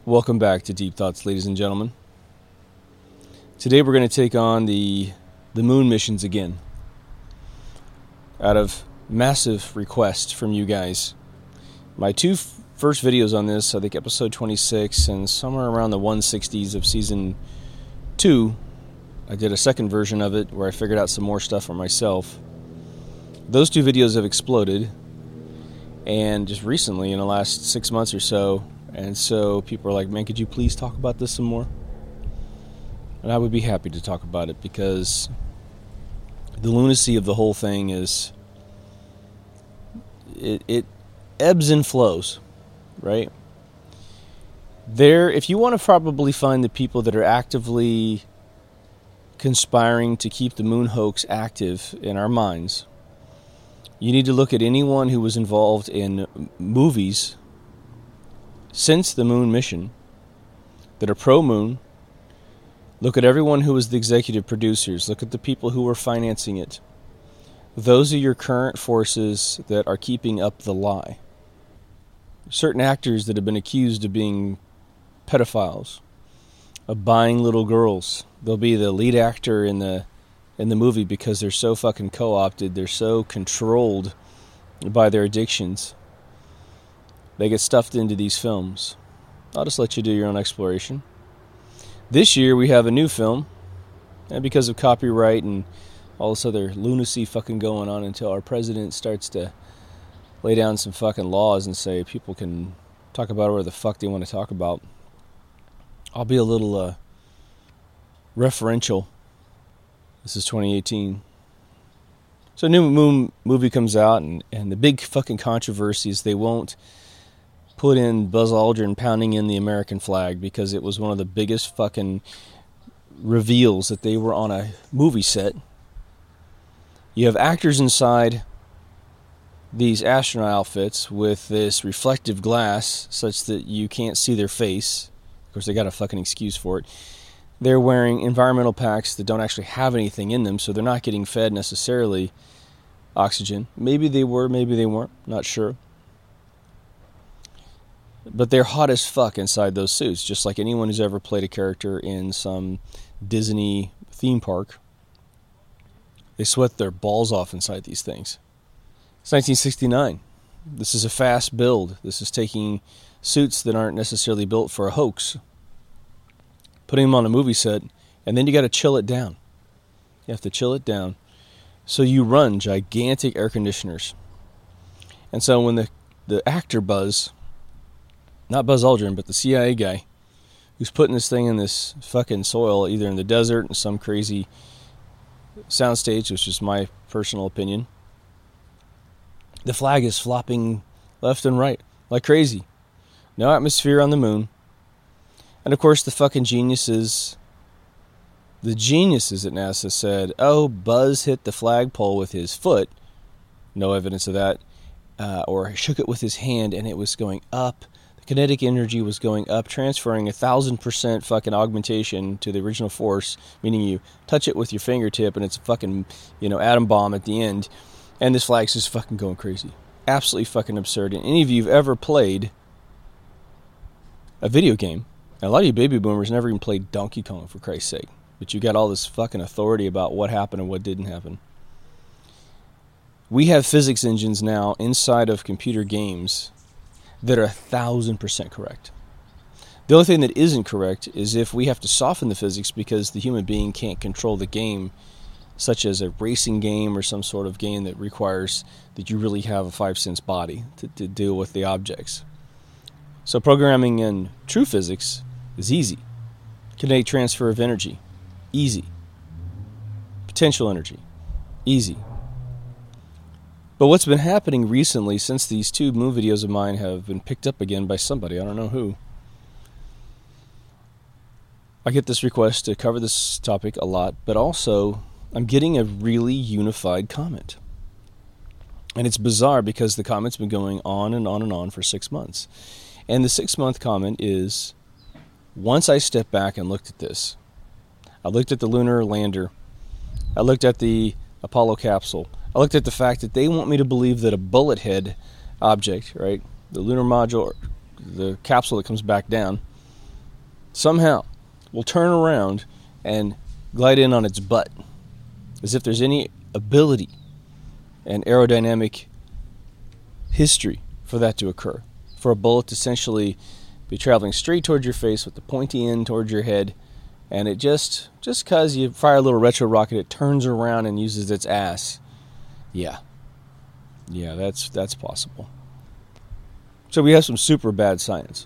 Welcome back to Deep Thoughts, ladies and gentlemen. Today we're going to take on the moon missions again. Out of massive requests from you guys. My two first videos on this, I think episode 26 and somewhere around the 160s of season 2, I did a second version of it where I figured out some more stuff for myself. Those two videos have exploded, and just recently, in the last 6 months or so, and so people are like, man, could you please talk about this some more? And I would be happy to talk about it because the lunacy of the whole thing is, it ebbs and flows, right? If you want to probably find the people that are actively conspiring to keep the moon hoax active in our minds, you need to look at anyone who was involved in movies since the moon mission that are pro-moon. Look at everyone who was the executive producers. Look at the people who were financing it. Those are your current forces that are keeping up the lie. Certain actors that have been accused of being pedophiles, of buying little girls. They'll be the lead actor in the movie because they're so fucking co-opted. They're so controlled by their addictions. They get stuffed into these films. I'll just let you do your own exploration. This year we have a new film, and because of copyright and all this other lunacy fucking going on until our president starts to lay down some fucking laws and say people can talk about whatever the fuck they want to talk about, I'll be a little referential. This is 2018. So a new moon movie comes out, and the big fucking controversy is they won't put in Buzz Aldrin pounding in the American flag because it was one of the biggest fucking reveals that they were on a movie set. You have actors inside these astronaut outfits with this reflective glass such that you can't see their face. Of course, they got a fucking excuse for it. They're wearing environmental packs that don't actually have anything in them, so they're not getting fed necessarily oxygen. Maybe they were, maybe they weren't, not sure. But they're hot as fuck inside those suits, just like anyone who's ever played a character in some Disney theme park. They sweat their balls off inside these things. It's 1969. This is a fast build. This is taking suits that aren't necessarily built for a hoax, putting them on a movie set, and then you got to chill it down. You have to chill it down. So you run gigantic air conditioners. And so when the actor Buzz, not Buzz Aldrin, but the CIA guy who's putting this thing in this fucking soil, either in the desert, in some crazy soundstage, which is my personal opinion, the flag is flopping left and right like crazy. No atmosphere on the moon. And of course the fucking geniuses at NASA said, oh, Buzz hit the flagpole with his foot. No evidence of that. Or shook it with his hand and it was going up. The kinetic energy was going up, transferring 1,000% fucking augmentation to the original force, meaning you touch it with your fingertip and it's a fucking, atom bomb at the end. And this flag's just fucking going crazy. Absolutely fucking absurd. And any of you have ever played a video game, and a lot of you baby boomers never even played Donkey Kong, for Christ's sake. But you got all this fucking authority about what happened and what didn't happen. We have physics engines now inside of computer games that are 1,000% correct. The only thing that isn't correct is if we have to soften the physics because the human being can't control the game, such as a racing game or some sort of game that requires that you really have a 5-sense body to deal with the objects. So programming in true physics is easy. Kinetic transfer of energy, easy. Potential energy, easy. But what's been happening recently, since these two moon videos of mine have been picked up again by somebody, I don't know who, I get this request to cover this topic a lot, but also I'm getting a really unified comment. And it's bizarre because the comment's been going on and on and on for 6 months. And the 6-month comment is, once I stepped back and looked at this, I looked at the lunar lander, I looked at the Apollo capsule, I looked at the fact that they want me to believe that a bullet head object, right, the lunar module, the capsule that comes back down, somehow will turn around and glide in on its butt, as if there's any ability and aerodynamic history for that to occur. For a bullet to essentially be traveling straight towards your face with the pointy end towards your head, and it just because you fire a little retro rocket, it turns around and uses its ass. Yeah, that's possible. So we have some super bad science.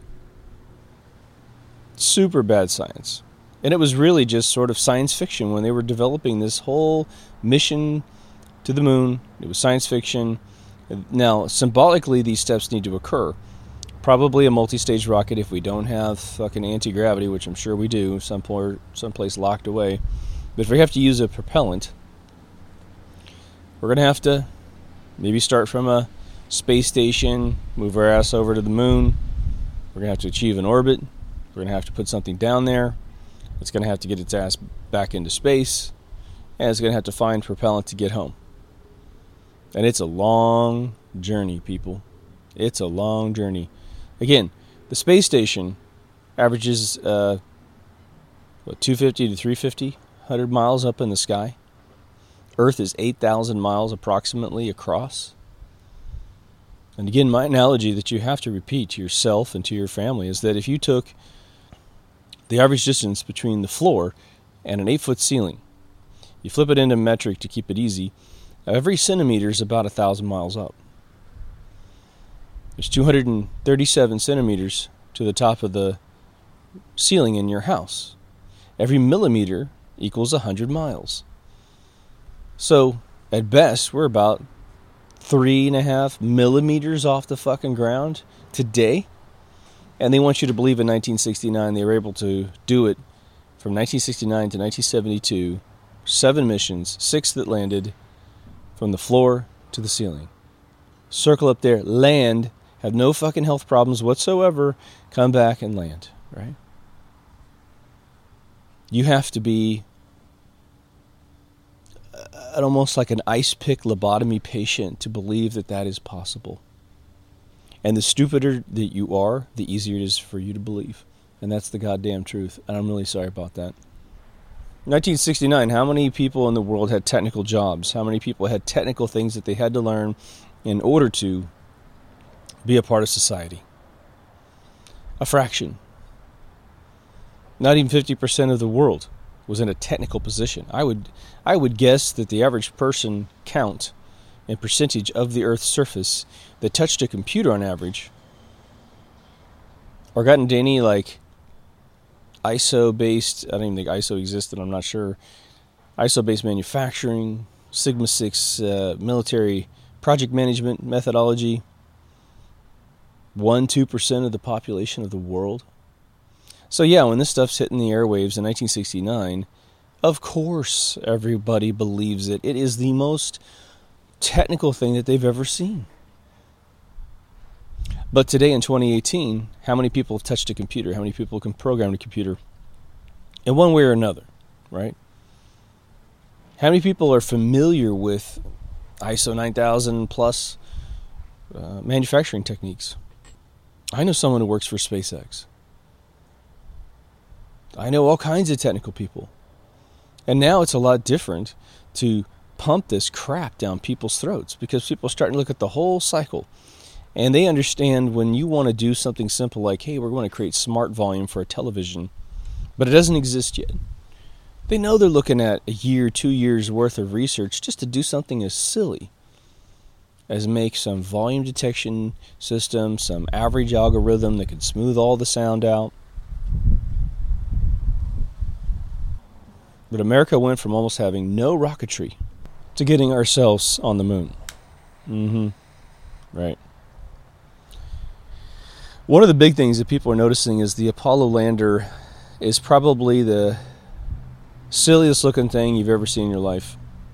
Super bad science. And it was really just sort of science fiction when they were developing this whole mission to the moon. It was science fiction. Now, symbolically, these steps need to occur. Probably a multi-stage rocket if we don't have fucking anti-gravity, which I'm sure we do, someplace locked away. But if we have to use a propellant, we're going to have to maybe start from a space station, move our ass over to the moon. We're going to have to achieve an orbit. We're going to have to put something down there. It's going to have to get its ass back into space. And it's going to have to find propellant to get home. And it's a long journey, people. It's a long journey. Again, the space station averages 250 to 350, 100 miles up in the sky. Earth is 8,000 miles approximately across. And again, my analogy that you have to repeat to yourself and to your family is that if you took the average distance between the floor and an 8-foot ceiling, you flip it into metric to keep it easy, every centimeter is about 1,000 miles up. There's 237 centimeters to the top of the ceiling in your house. Every millimeter equals 100 miles. So, at best, we're about 3.5 millimeters off the fucking ground today. And they want you to believe in 1969 they were able to do it from 1969 to 1972. 7 missions, 6 that landed from the floor to the ceiling. Circle up there, land, have no fucking health problems whatsoever, come back and land, right? You have to be almost like an ice pick lobotomy patient to believe that that is possible. And the stupider that you are, the easier it is for you to believe. And that's the goddamn truth. And I'm really sorry about that. 1969, how many people in the world had technical jobs? How many people had technical things that they had to learn in order to be a part of society? A fraction. Not even 50% of the world was in a technical position. I would guess that the average person count and percentage of the Earth's surface that touched a computer on average, or got into any like ISO-based, I don't even think ISO existed, I'm not sure, ISO-based manufacturing, Sigma 6 military project management methodology, 1-2% of the population of the world. So yeah, when this stuff's hitting the airwaves in 1969, of course everybody believes it. It is the most technical thing that they've ever seen. But today in 2018, how many people have touched a computer? How many people can program a computer in one way or another, right? How many people are familiar with ISO 9000 plus manufacturing techniques? I know someone who works for SpaceX. I know all kinds of technical people. And now it's a lot different to pump this crap down people's throats because people are starting to look at the whole cycle. And they understand when you want to do something simple like, hey, we're going to create smart volume for a television, but it doesn't exist yet. They know they're looking at a year, 2 years worth of research just to do something as silly as make some volume detection system, some average algorithm that can smooth all the sound out. But America went from almost having no rocketry to getting ourselves on the moon. Right. One of the big things that people are noticing is the Apollo lander is probably the silliest looking thing you've ever seen in your life.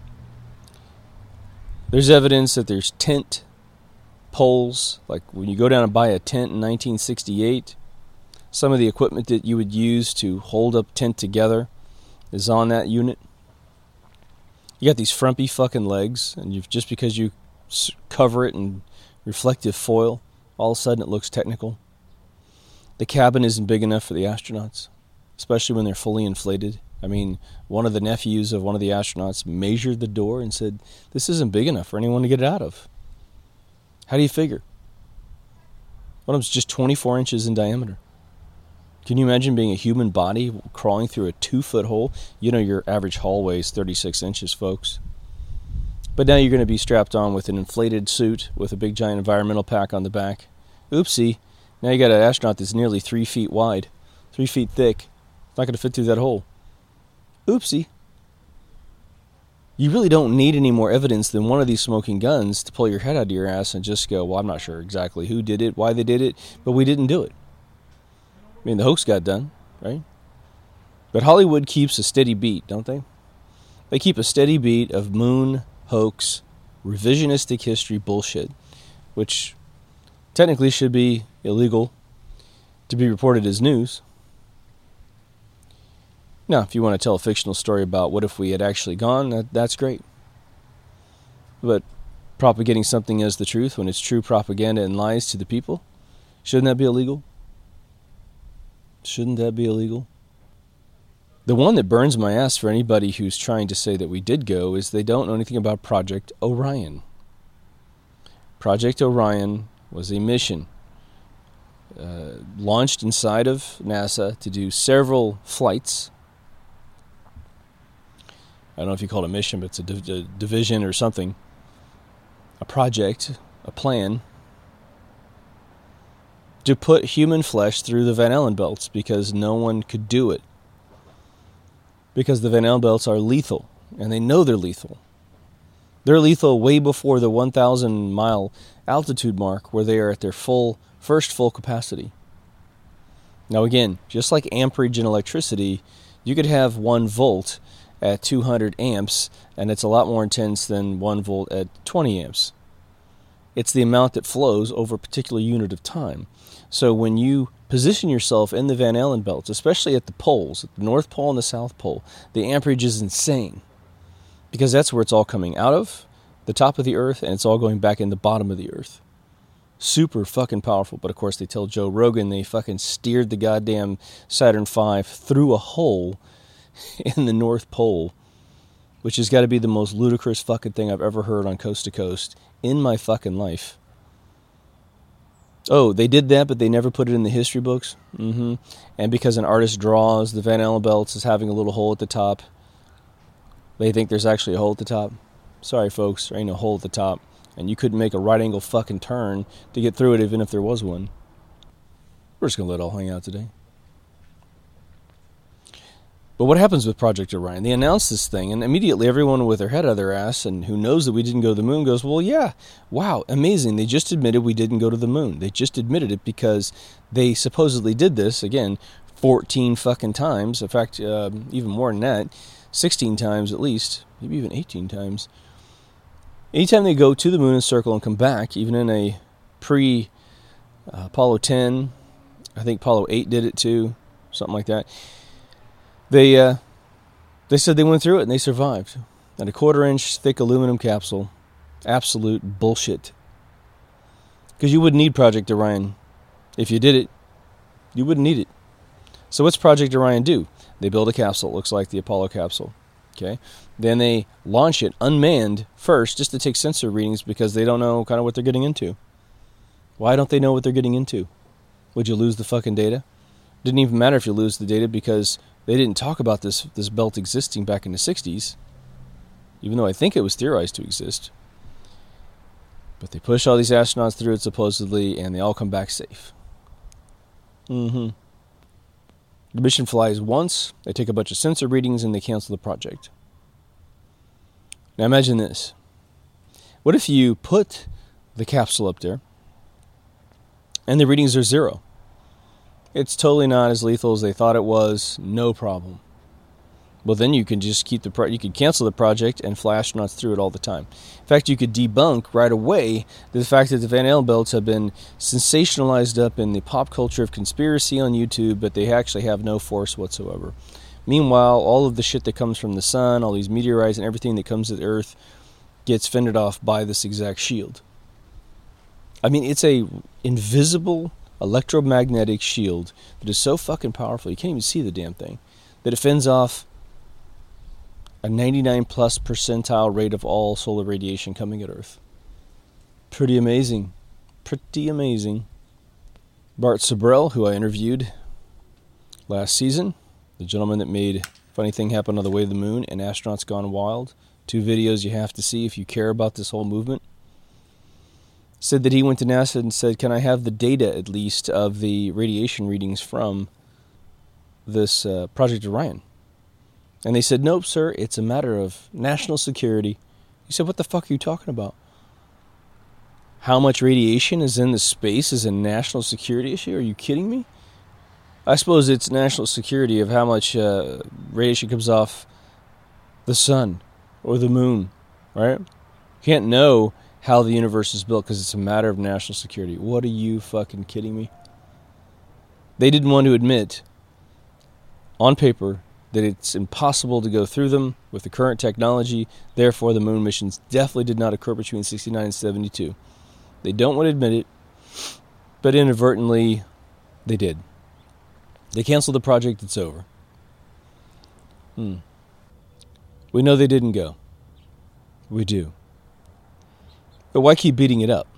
There's evidence that there's tent poles, like when you go down and buy a tent in 1968, some of the equipment that you would use to hold up tent together is on that unit. You got these frumpy fucking legs, and just because you cover it in reflective foil, all of a sudden it looks technical. The cabin isn't big enough for the astronauts. especially when they're fully inflated. I mean, one of the nephews of one of the astronauts measured the door and said, this isn't big enough for anyone to get it out of. How do you figure? One of them's just 24 inches in diameter. Can you imagine being a human body crawling through a 2-foot hole? You know your average hallway is 36 inches, folks. But now you're going to be strapped on with an inflated suit with a big giant environmental pack on the back. Oopsie. Now you got an astronaut that's nearly 3 feet wide, 3 feet thick. It's not going to fit through that hole. Oopsie. You really don't need any more evidence than one of these smoking guns to pull your head out of your ass and just go, well, I'm not sure exactly who did it, why they did it, but we didn't do it. I mean, the hoax got done, right? But Hollywood keeps a steady beat, don't they? They keep a steady beat of moon, hoax, revisionistic history bullshit, which technically should be illegal to be reported as news. Now, if you want to tell a fictional story about what if we had actually gone, that's great. But propagating something as the truth when it's true propaganda and lies to the people, shouldn't that be illegal? Shouldn't that be illegal? The one that burns my ass for anybody who's trying to say that we did go is they don't know anything about Project Orion. Project Orion was a mission launched inside of NASA to do several flights. I don't know if you call it a mission, but it's a division or something. A project, a plan, to put human flesh through the Van Allen belts because no one could do it. Because the Van Allen belts are lethal, and they know they're lethal. They're lethal way before the 1,000-mile altitude mark where they are at their first full capacity. Now again, just like amperage in electricity, you could have 1 volt at 200 amps, and it's a lot more intense than 1 volt at 20 amps. It's the amount that flows over a particular unit of time. So when you position yourself in the Van Allen belts, especially at the poles, at the North Pole and the South Pole, the amperage is insane. Because that's where it's all coming out of, the top of the Earth, and it's all going back in the bottom of the Earth. Super fucking powerful. But of course they tell Joe Rogan they fucking steered the goddamn Saturn V through a hole in the North Pole, which has got to be the most ludicrous fucking thing I've ever heard on Coast to Coast in my fucking life. Oh, they did that, but they never put it in the history books? Mm-hmm. And because an artist draws the Van Allen belts as having a little hole at the top, they think there's actually a hole at the top? Sorry, folks, there ain't no hole at the top. And you couldn't make a right angle fucking turn to get through it even if there was one. We're just going to let it all hang out today. But what happens with Project Orion? They announce this thing, and immediately everyone with their head out of their ass and who knows that we didn't go to the moon goes, well, yeah, wow, amazing. They just admitted we didn't go to the moon. They just admitted it because they supposedly did this, again, 14 fucking times. In fact, even more than that, 16 times at least, maybe even 18 times. Anytime they go to the moon and circle and come back, even in a pre-Apollo 10, I think Apollo 8 did it too, something like that. They said they went through it and they survived. And a 1/4-inch thick aluminum capsule. Absolute bullshit. Because you wouldn't need Project Orion. If you did it, you wouldn't need it. So what's Project Orion do? They build a capsule. It looks like the Apollo capsule. Okay. Then they launch it unmanned first just to take sensor readings because they don't know kind of what they're getting into. Why don't they know what they're getting into? Would you lose the fucking data? Didn't even matter if you lose the data because they didn't talk about this belt existing back in the 60s, even though I think it was theorized to exist. But they push all these astronauts through it supposedly, and they all come back safe. The mission flies once, they take a bunch of sensor readings, and they cancel the project. Now imagine this. What if you put the capsule up there, and the readings are 0? It's totally not as lethal as they thought it was. No problem. Well, then you can just keep you could cancel the project and fly astronauts through it all the time. In fact, you could debunk right away the fact that the Van Allen belts have been sensationalized up in the pop culture of conspiracy on YouTube, but they actually have no force whatsoever. Meanwhile, all of the shit that comes from the sun, all these meteorites and everything that comes to the Earth gets fended off by this exact shield. I mean, it's a invisible electromagnetic shield that is so fucking powerful you can't even see the damn thing, that it fends off a 99 plus percentile rate of all solar radiation coming at Earth. Pretty amazing. Pretty amazing. Bart Sibrel, who I interviewed last season, the gentleman that made Funny Thing Happen on the Way to the Moon and Astronauts Gone Wild, 2 videos you have to see if you care about this whole movement, said that he went to NASA and said, can I have the data at least of the radiation readings from this Project Orion? And they said, nope, sir, it's a matter of national security. He said, what the fuck are you talking about? How much radiation is in the space is a national security issue? Are you kidding me? I suppose it's national security of how much radiation comes off the sun or the moon, right? You can't know how the universe is built because it's a matter of national security. What are you fucking kidding me? They didn't want to admit on paper that it's impossible to go through them with the current technology. Therefore, the moon missions definitely did not occur between 69 and 72. They don't want to admit it, but inadvertently, they did. They canceled the project, it's over. We know they didn't go. We do. But why keep beating it up?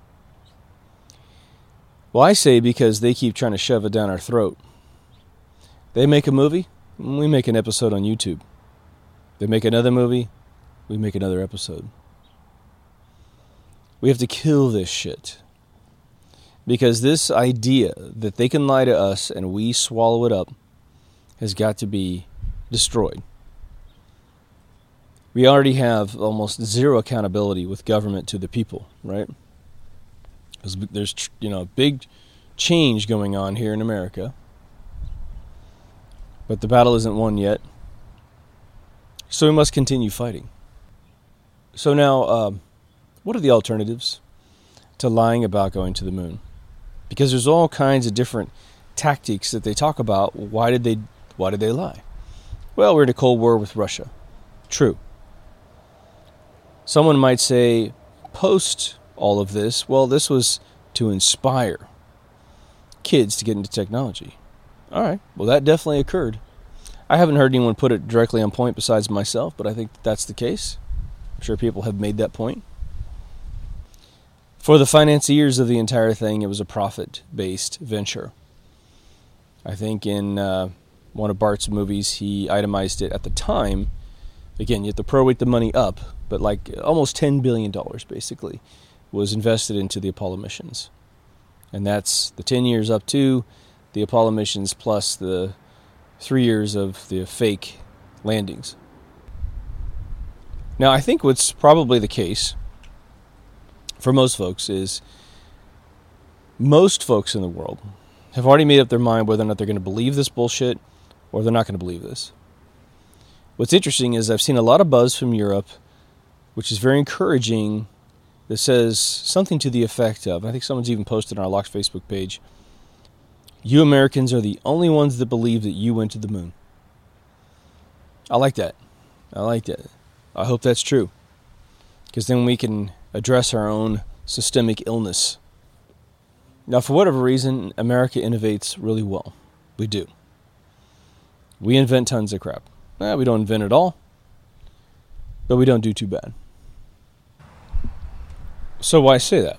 Well, I say because they keep trying to shove it down our throat. They make a movie, we make an episode on YouTube. They make another movie, we make another episode. We have to kill this shit. Because this idea that they can lie to us and we swallow it up has got to be destroyed. We already have almost zero accountability with government to the people, right? There's big change going on here in America. But the battle isn't won yet. So we must continue fighting. So now, what are the alternatives to lying about going to the moon? Because there's all kinds of different tactics that they talk about. Why did they lie? Well, we're in a Cold War with Russia. True. Someone might say, post all of this, well, this was to inspire kids to get into technology. All right, well, that definitely occurred. I haven't heard anyone put it directly on point besides myself, but I think that's the case. I'm sure people have made that point. For the financiers of the entire thing, it was a profit-based venture. I think in one of Bart's movies, he itemized it at the time. Again, you have to prorate the money up, but like almost $10 billion, basically, was invested into the Apollo missions. And that's the 10 years up to the Apollo missions plus the 3 years of the fake landings. Now, I think what's probably the case for most folks is most folks in the world have already made up their mind whether or not they're going to believe this bullshit or they're not going to believe this. What's interesting is I've seen a lot of buzz from Europe, which is very encouraging, that says something to the effect of, I think someone's even posted on our Locks Facebook page, you Americans are the only ones that believe that you went to the moon. I like that. I hope that's true. Because then we can address our own systemic illness. Now, for whatever reason, America innovates really well. We do. We invent tons of crap. We don't invent it all, but we don't do too bad. So why say that?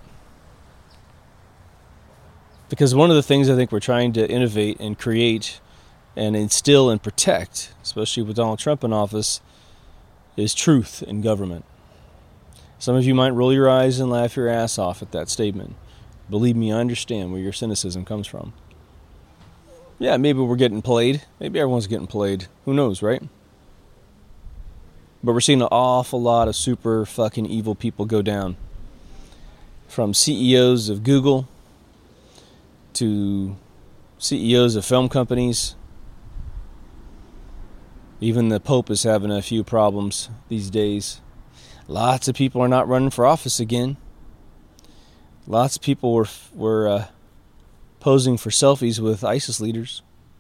Because one of the things I think we're trying to innovate and create and instill and protect, especially with Donald Trump in office, is truth in government. Some of you might roll your eyes and laugh your ass off at that statement. Believe me, I understand where your cynicism comes from. Yeah, maybe we're getting played. Maybe everyone's getting played. Who knows, right? But we're seeing an awful lot of super fucking evil people go down. From CEOs of Google to CEOs of film companies. Even the Pope is having a few problems these days. Lots of people are not running for office again. Lots of people were posing for selfies with ISIS leaders.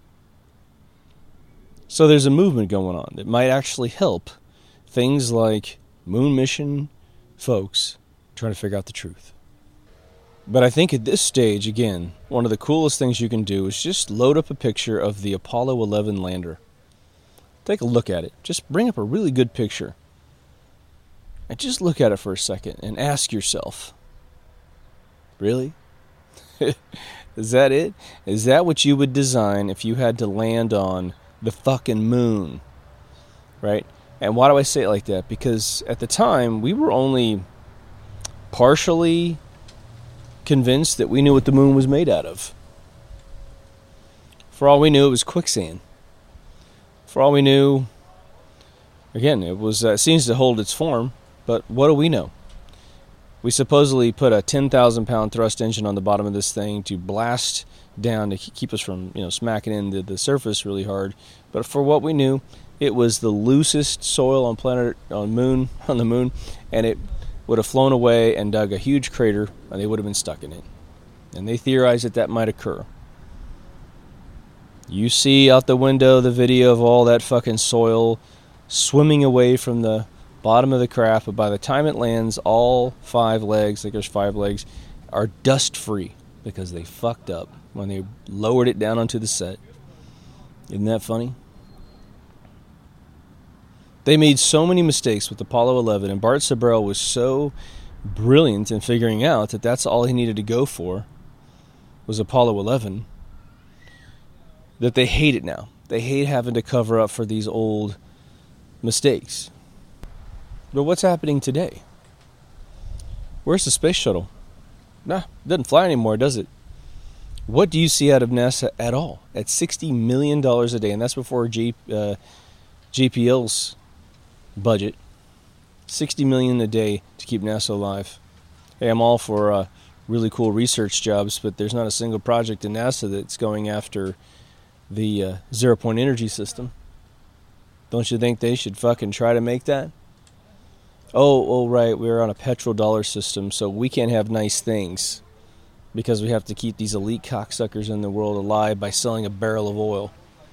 So there's a movement going on that might actually help things like moon mission folks trying to figure out the truth. But I think at this stage, again, one of the coolest things you can do is just load up a picture of the Apollo 11 lander. Take a look at it. Just bring up a really good picture. And just look at it for a second and ask yourself, really? Is that it? Is that what you would design if you had to land on the fucking moon? Right? And why do I say it like that? Because at the time, we were only partially convinced that we knew what the moon was made out of. For all we knew, it was quicksand. For all we knew, again, it seems to hold its form, but what do we know? We supposedly put a 10,000-pound thrust engine on the bottom of this thing to blast down to keep us from, smacking into the surface really hard. But for what we knew, it was the loosest soil on the moon, and it would have flown away and dug a huge crater, and they would have been stuck in it. And they theorized that might occur. You see out the window the video of all that fucking soil swimming away from the bottom of the craft, but by the time it lands, all 5 legs, I think there's 5 legs, are dust-free because they fucked up when they lowered it down onto the set. Isn't that funny? They made so many mistakes with Apollo 11, and Bart Sibrel was so brilliant in figuring out that that's all he needed to go for was Apollo 11, that they hate it now. They hate having to cover up for these old mistakes. But what's happening today? Where's the space shuttle? Nah, it doesn't fly anymore, does it? What do you see out of NASA at all? At $60 million a day, and that's before JPL's budget. $60 million a day to keep NASA alive. Hey, I'm all for really cool research jobs, but there's not a single project in NASA that's going after the zero-point energy system. Don't you think they should fucking try to make that? Oh, right, we're on a petrodollar system, so we can't have nice things because we have to keep these elite cocksuckers in the world alive by selling a barrel of oil.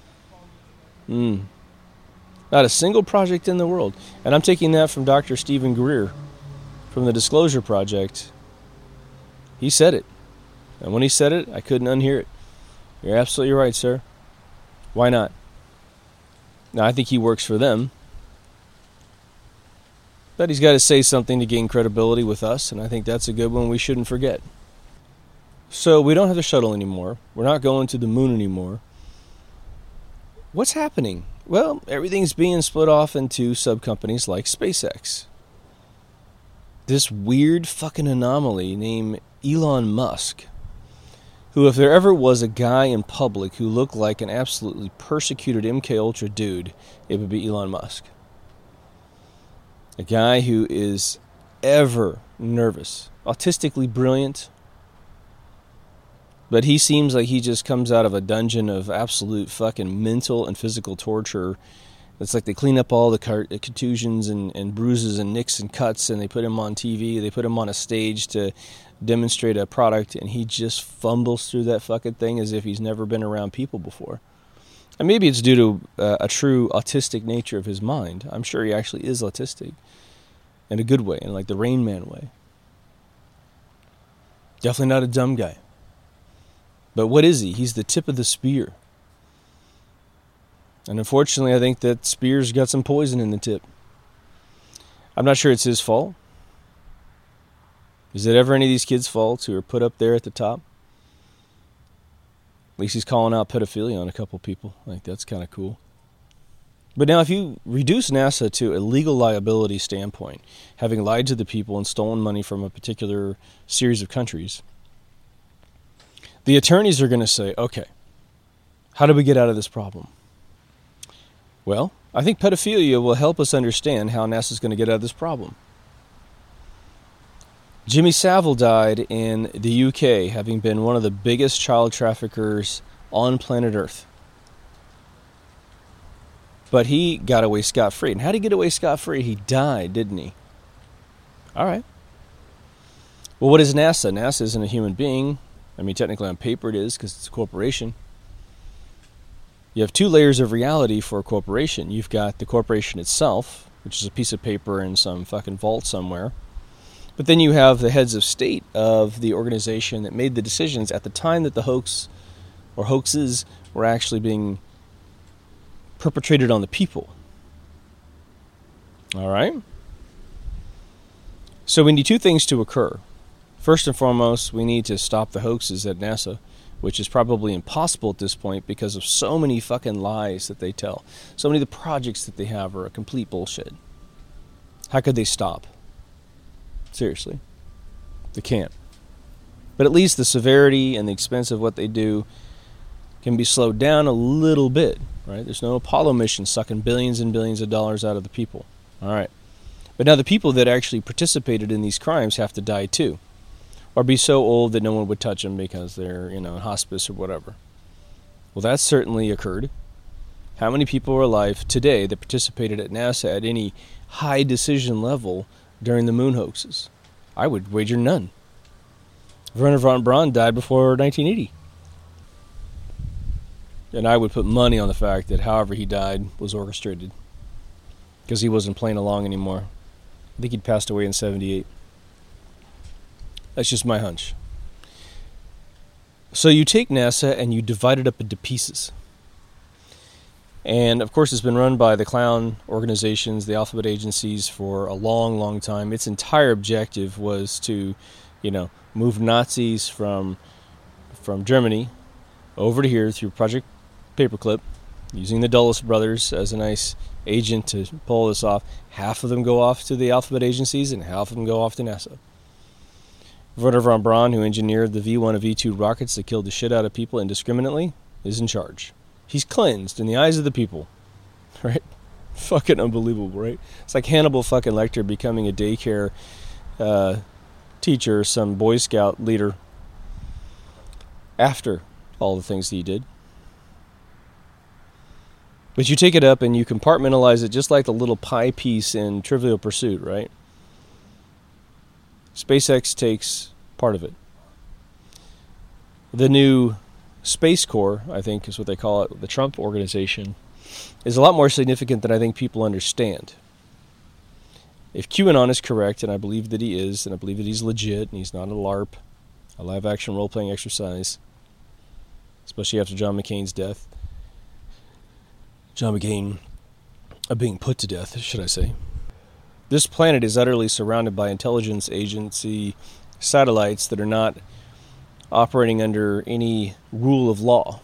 Not a single project in the world. And I'm taking that from Dr. Stephen Greer from the Disclosure Project. He said it. And when he said it, I couldn't unhear it. You're absolutely right, sir. Why not? Now, I think he works for them. But he's got to say something to gain credibility with us, and I think that's a good one we shouldn't forget. So we don't have the shuttle anymore. We're not going to the moon anymore. What's happening? Well, everything's being split off into sub-companies like SpaceX. This weird fucking anomaly named Elon Musk, who, if there ever was a guy in public who looked like an absolutely persecuted MKUltra dude, it would be Elon Musk. A guy who is ever nervous, autistically brilliant, but he seems like he just comes out of a dungeon of absolute fucking mental and physical torture. It's like they clean up all the contusions and bruises and nicks and cuts, and they put him on TV, they put him on a stage to demonstrate a product, and he just fumbles through that fucking thing as if he's never been around people before. And maybe it's due to a true autistic nature of his mind. I'm sure he actually is autistic in a good way, in like the Rain Man way. Definitely not a dumb guy. But what is he? He's the tip of the spear. And unfortunately, I think that spear's got some poison in the tip. I'm not sure it's his fault. Is it ever any of these kids' faults who are put up there at the top? At least he's calling out pedophilia on a couple people. I think that's kind of cool. But now if you reduce NASA to a legal liability standpoint, having lied to the people and stolen money from a particular series of countries, the attorneys are going to say, okay, how do we get out of this problem? Well, I think pedophilia will help us understand how NASA's going to get out of this problem. Jimmy Savile died in the UK, having been one of the biggest child traffickers on planet Earth. But he got away scot-free. And how did he get away scot-free? He died, didn't he? All right. Well, what is NASA? NASA isn't a human being. I mean, technically on paper it is because it's a corporation. You have 2 layers of reality for a corporation. You've got the corporation itself, which is a piece of paper in some fucking vault somewhere. But then you have the heads of state of the organization that made the decisions at the time that the hoax or hoaxes were actually being perpetrated on the people. All right? So we need two things to occur. First and foremost, we need to stop the hoaxes at NASA, which is probably impossible at this point because of so many fucking lies that they tell. So many of the projects that they have are a complete bullshit. How could they stop? Seriously. They can't. But at least the severity and the expense of what they do can be slowed down a little bit, right? There's no Apollo mission sucking billions and billions of dollars out of the people. All right. But now the people that actually participated in these crimes have to die too. Or be so old that no one would touch them because they're, in hospice or whatever. Well, that's certainly occurred. How many people are alive today that participated at NASA at any high decision level during the moon hoaxes? I would wager none. Wernher von Braun died before 1980. And I would put money on the fact that however he died was orchestrated. Because he wasn't playing along anymore. I think he'd passed away in 1978. That's just my hunch. So you take NASA and you divide it up into pieces. And of course it's been run by the clown organizations, the alphabet agencies for a long, long time. Its entire objective was to, move Nazis from Germany over to here through Project Paperclip, using the Dulles brothers as a nice agent to pull this off. Half of them go off to the alphabet agencies and half of them go off to NASA. Wernher von Braun, who engineered the V-1 and V-2 rockets that killed the shit out of people indiscriminately, is in charge. He's cleansed in the eyes of the people. Right? Fucking unbelievable, right? It's like Hannibal fucking Lecter becoming a daycare teacher, some Boy Scout leader, after all the things that he did. But you take it up and you compartmentalize it just like the little pie piece in Trivial Pursuit, right? SpaceX takes part of it. The new Space Corps, I think is what they call it, the Trump organization, is a lot more significant than I think people understand. If QAnon is correct, and I believe that he is, and I believe that he's legit, and he's not a LARP, a live-action role-playing exercise, especially after John McCain's death. John McCain being put to death, should I say. This planet is utterly surrounded by intelligence agency satellites that are not operating under any rule of law.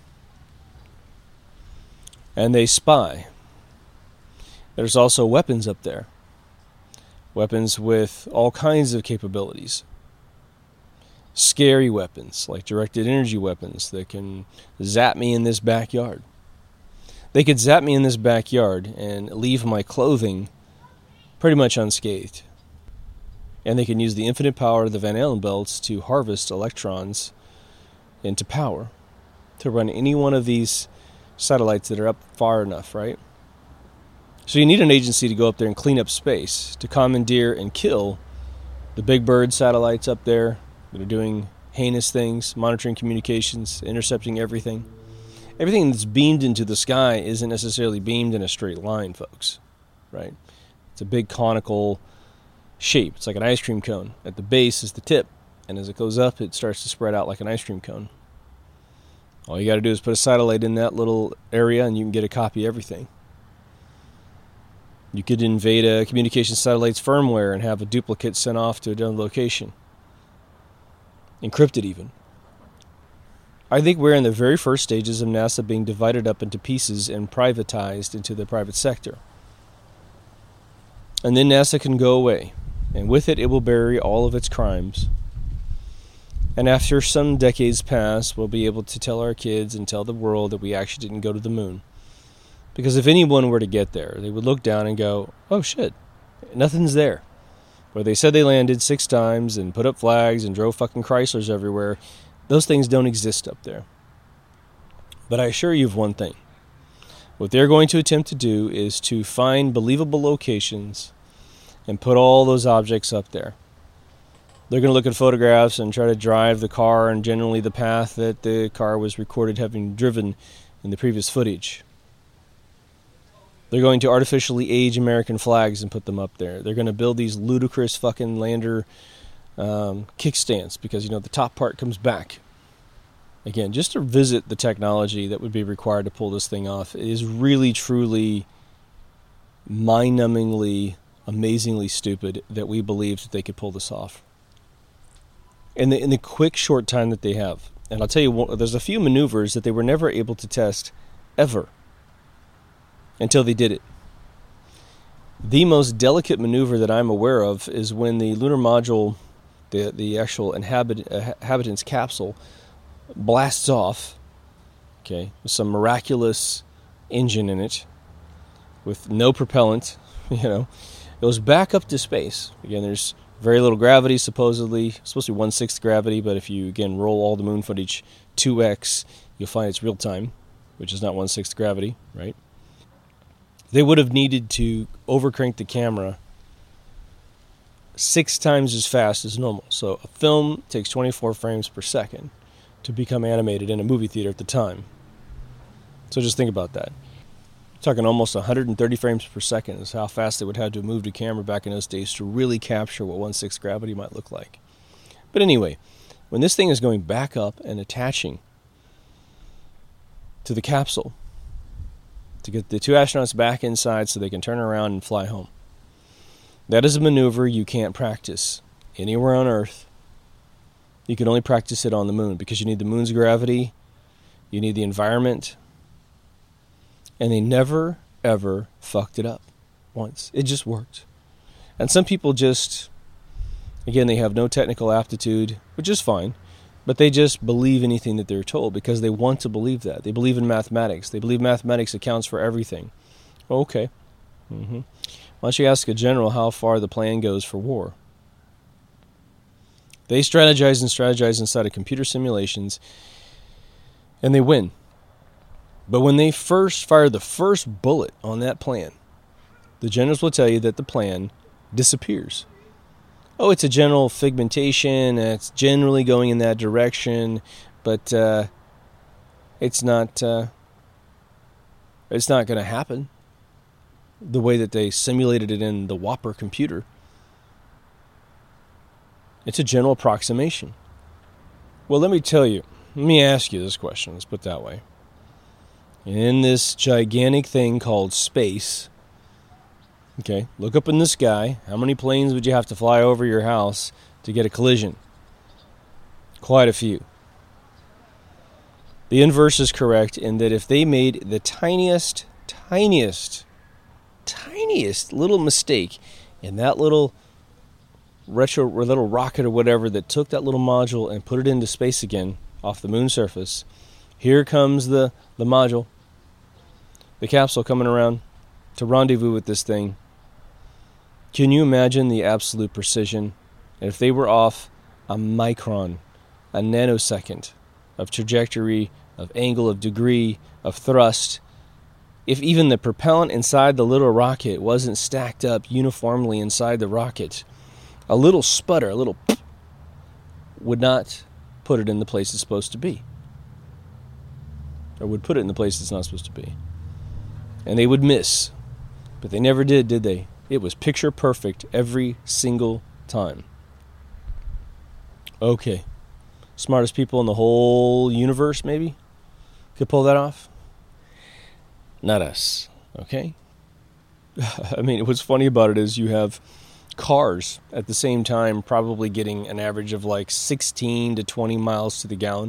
And they spy. There's also weapons up there. Weapons with all kinds of capabilities. Scary weapons, like directed energy weapons that can zap me in this backyard. They could zap me in this backyard and leave my clothing pretty much unscathed. And they can use the infinite power of the Van Allen belts to harvest electrons into power to run any one of these satellites that are up far enough, right? So you need an agency to go up there and clean up space, to commandeer and kill the big bird satellites up there that are doing heinous things, monitoring communications, intercepting everything. Everything that's beamed into the sky isn't necessarily beamed in a straight line, folks, right? It's a big conical shape. It's like an ice cream cone. At the base is the tip, and as it goes up, it starts to spread out like an ice cream cone. All you got to do is put a satellite in that little area, and you can get a copy of everything. You could invade a communication satellite's firmware and have a duplicate sent off to another location. Encrypted even. I think we're in the very first stages of NASA being divided up into pieces and privatized into the private sector. And then NASA can go away, and with it, it will bury all of its crimes. And after some decades pass, we'll be able to tell our kids and tell the world that we actually didn't go to the moon. Because if anyone were to get there, they would look down and go, oh shit, nothing's there. Where they said they landed 6 times and put up flags and drove fucking Chryslers everywhere, those things don't exist up there. But I assure you of one thing. What they're going to attempt to do is to find believable locations and put all those objects up there. They're going to look at photographs and try to drive the car and generally the path that the car was recorded having driven in the previous footage. They're going to artificially age American flags and put them up there. They're going to build these ludicrous fucking lander kickstands because, the top part comes back. Again, just to visit the technology that would be required to pull this thing off is really, truly, mind-numbingly, amazingly stupid that we believed that they could pull this off. In the quick, short time that they have. And I'll tell you, there's a few maneuvers that they were never able to test ever until they did it. The most delicate maneuver that I'm aware of is when the lunar module, the actual inhabitant's capsule, blasts off, okay, with some miraculous engine in it, with no propellant, it goes back up to space. Again, there's very little gravity, supposedly. It's supposed to be 1/6 gravity, but if you, again, roll all the moon footage 2x, you'll find it's real time, which is not 1/6 gravity, right? They would have needed to overcrank the camera 6 times as fast as normal. So a film takes 24 frames per second to become animated in a movie theater at the time. So just think about that. Talking almost 130 frames per second is how fast they would have to move the camera back in those days to really capture what 1/6 gravity might look like. But anyway, when this thing is going back up and attaching to the capsule to get the 2 astronauts back inside so they can turn around and fly home, that is a maneuver you can't practice anywhere on Earth. You can only practice it on the moon because you need the moon's gravity, you need the environment, and they never, ever fucked it up once. It just worked. And some people just, again, they have no technical aptitude, which is fine, but they just believe anything that they're told because they want to believe that. They believe in mathematics. They believe mathematics accounts for everything. Okay. Why don't you ask a general how far the plan goes for war? They strategize and strategize inside of computer simulations, and they win. But when they first fire the first bullet on that plan, the generals will tell you that the plan disappears. Oh, it's a general figmentation, it's generally going in that direction, but it's not going to happen the way that they simulated it in the Whopper computer. It's a general approximation. Well, let me ask you this question, let's put it that way. In this gigantic thing called space, okay, look up in the sky. How many planes would you have to fly over your house to get a collision? Quite a few. The inverse is correct in that if they made the tiniest little mistake in that little little rocket or whatever that took that little module and put it into space again off the moon surface, here comes the module, the capsule coming around to rendezvous with this thing. Can you imagine the absolute precision? And if they were off a micron, a nanosecond of trajectory, of angle, of degree, of thrust, if even the propellant inside the little rocket wasn't stacked up uniformly inside the rocket, a little sputter, a little would not put it in the place it's supposed to be. Or would put it in the place it's not supposed to be. And they would miss. But they never did they? It was picture perfect every single time. Okay. Smartest people in the whole universe, maybe, could pull that off? Not us. Okay? I mean, what's funny about it is you have cars at the same time probably getting an average of like 16 to 20 miles to the gallon.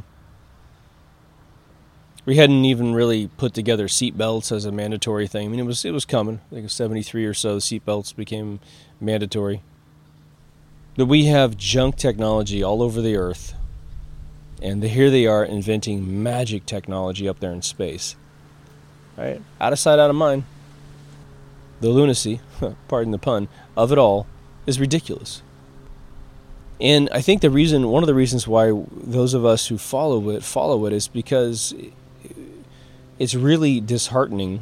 We hadn't even really put together seat belts as a mandatory thing. I mean, it was coming. I think in 73 or so, seat belts became mandatory. But we have junk technology all over the earth, and here they are inventing magic technology up there in space. Right? Out of sight, out of mind. The lunacy, pardon the pun, of it all is ridiculous. And I think one of the reasons why those of us who follow it is because it's really disheartening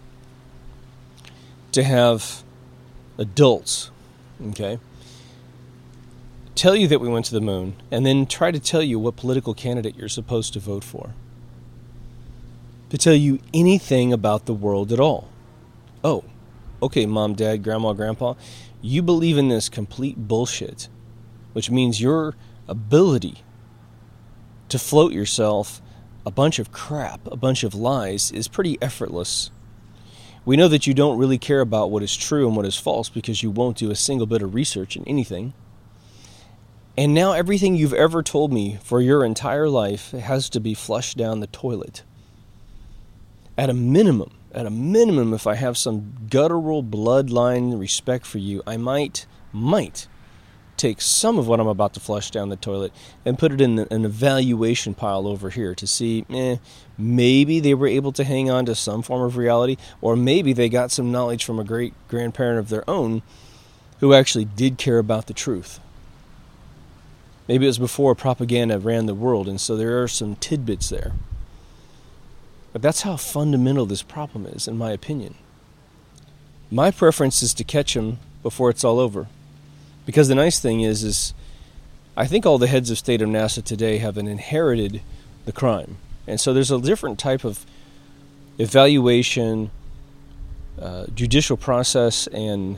to have adults, okay, tell you that we went to the moon and then try to tell you what political candidate you're supposed to vote for. To tell you anything about the world at all. oh, okay, mom, dad, grandma, grandpa, you believe in this complete bullshit, which means your ability to float yourself a bunch of crap, a bunch of lies, is pretty effortless. We know that you don't really care about what is true and what is false because you won't do a single bit of research in anything. And now everything you've ever told me for your entire life has to be flushed down the toilet. At a minimum, if I have some guttural bloodline respect for you, I might take some of what I'm about to flush down the toilet and put it in an evaluation pile over here to see, maybe they were able to hang on to some form of reality, or maybe they got some knowledge from a great grandparent of their own who actually did care about the truth. Maybe it was before propaganda ran the world, and so there are some tidbits there. But that's how fundamental this problem is, in my opinion. My preference is to catch them before it's all over. Because the nice thing is I think all the heads of state of NASA today have inherited the crime. And so there's a different type of evaluation, judicial process, and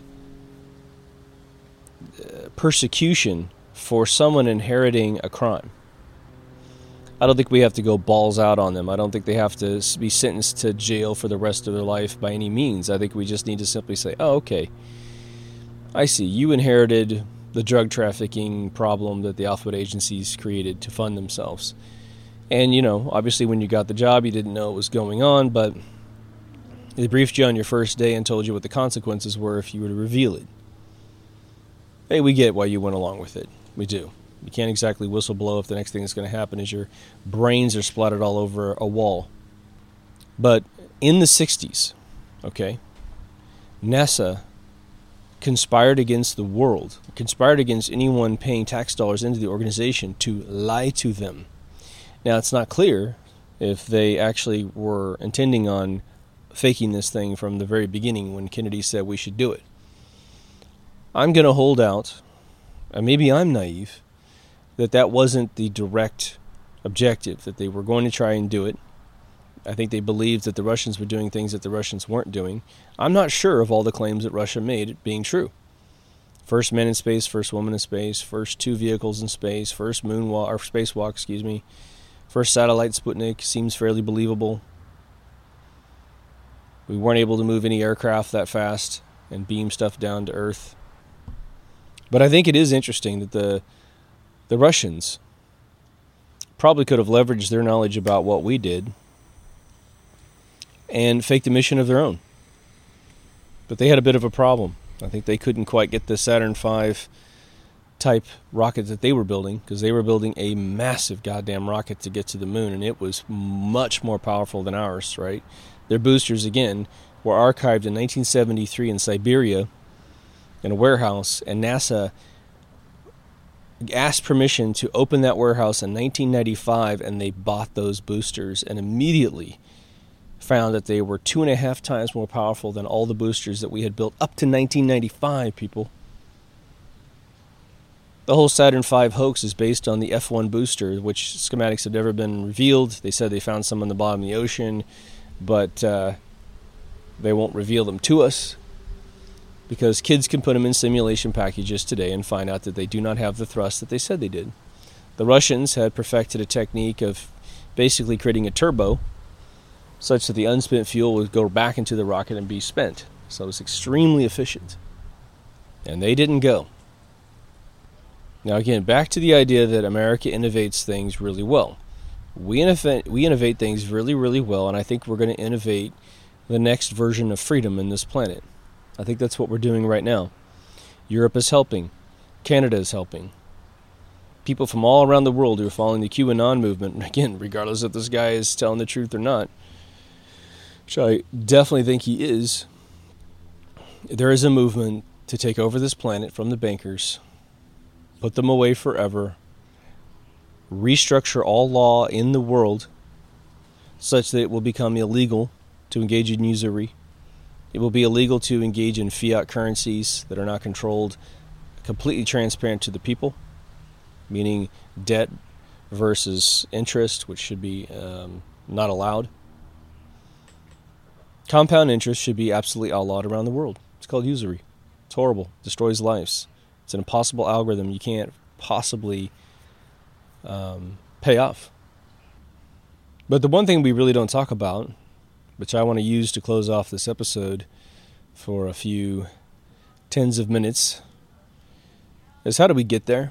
persecution for someone inheriting a crime. I don't think we have to go balls out on them. I don't think they have to be sentenced to jail for the rest of their life by any means. I think we just need to simply say, oh, okay, I see. You inherited the drug trafficking problem that the alphabet agencies created to fund themselves. And, obviously when you got the job, you didn't know what was going on, but they briefed you on your first day and told you what the consequences were if you were to reveal it. Hey, we get why you went along with it. We do. You can't exactly whistleblow if the next thing that's going to happen is your brains are splattered all over a wall. But in the 60s, okay, NASA conspired against the world, conspired against anyone paying tax dollars into the organization to lie to them. Now, it's not clear if they actually were intending on faking this thing from the very beginning when Kennedy said we should do it. I'm going to hold out, and maybe I'm naive, that wasn't the direct objective, that they were going to try and do it. I think they believed that the Russians were doing things that the Russians weren't doing. I'm not sure of all the claims that Russia made being true. First man in space, first woman in space, first 2 vehicles in space, first spacewalk, first satellite Sputnik seems fairly believable. We weren't able to move any aircraft that fast and beam stuff down to Earth. But I think it is interesting that the Russians probably could have leveraged their knowledge about what we did and faked a mission of their own. But they had a bit of a problem. I think they couldn't quite get the Saturn V type rocket that they were building, because they were building a massive goddamn rocket to get to the moon, and it was much more powerful than ours, right? Their boosters, again, were archived in 1973 in Siberia in a warehouse, and NASA asked permission to open that warehouse in 1995, and they bought those boosters and immediately found that they were 2.5 times more powerful than all the boosters that we had built up to 1995, people. The whole Saturn V hoax is based on the F1 booster, which schematics have never been revealed. They said they found some on the bottom of the ocean, but they won't reveal them to us because kids can put them in simulation packages today and find out that they do not have the thrust that they said they did. The Russians had perfected a technique of basically creating a turbo such that the unspent fuel would go back into the rocket and be spent. So it was extremely efficient. And they didn't go. Now again, back to the idea that America innovates things really well. We innovate things really, really well, and I think we're going to innovate the next version of freedom in this planet. I think that's what we're doing right now. Europe is helping. Canada is helping. People from all around the world who are following the QAnon movement, again, regardless if this guy is telling the truth or not, which I definitely think he is, there is a movement to take over this planet from the bankers, put them away forever, restructure all law in the world such that it will become illegal to engage in usury. It will be illegal to engage in fiat currencies that are not controlled, completely transparent to the people, meaning debt versus interest, which should be not allowed. Compound interest should be absolutely outlawed around the world. It's called usury. It's horrible. It destroys lives. It's an impossible algorithm you can't possibly pay off. But the one thing we really don't talk about, which I want to use to close off this episode for a few tens of minutes, is how do we get there?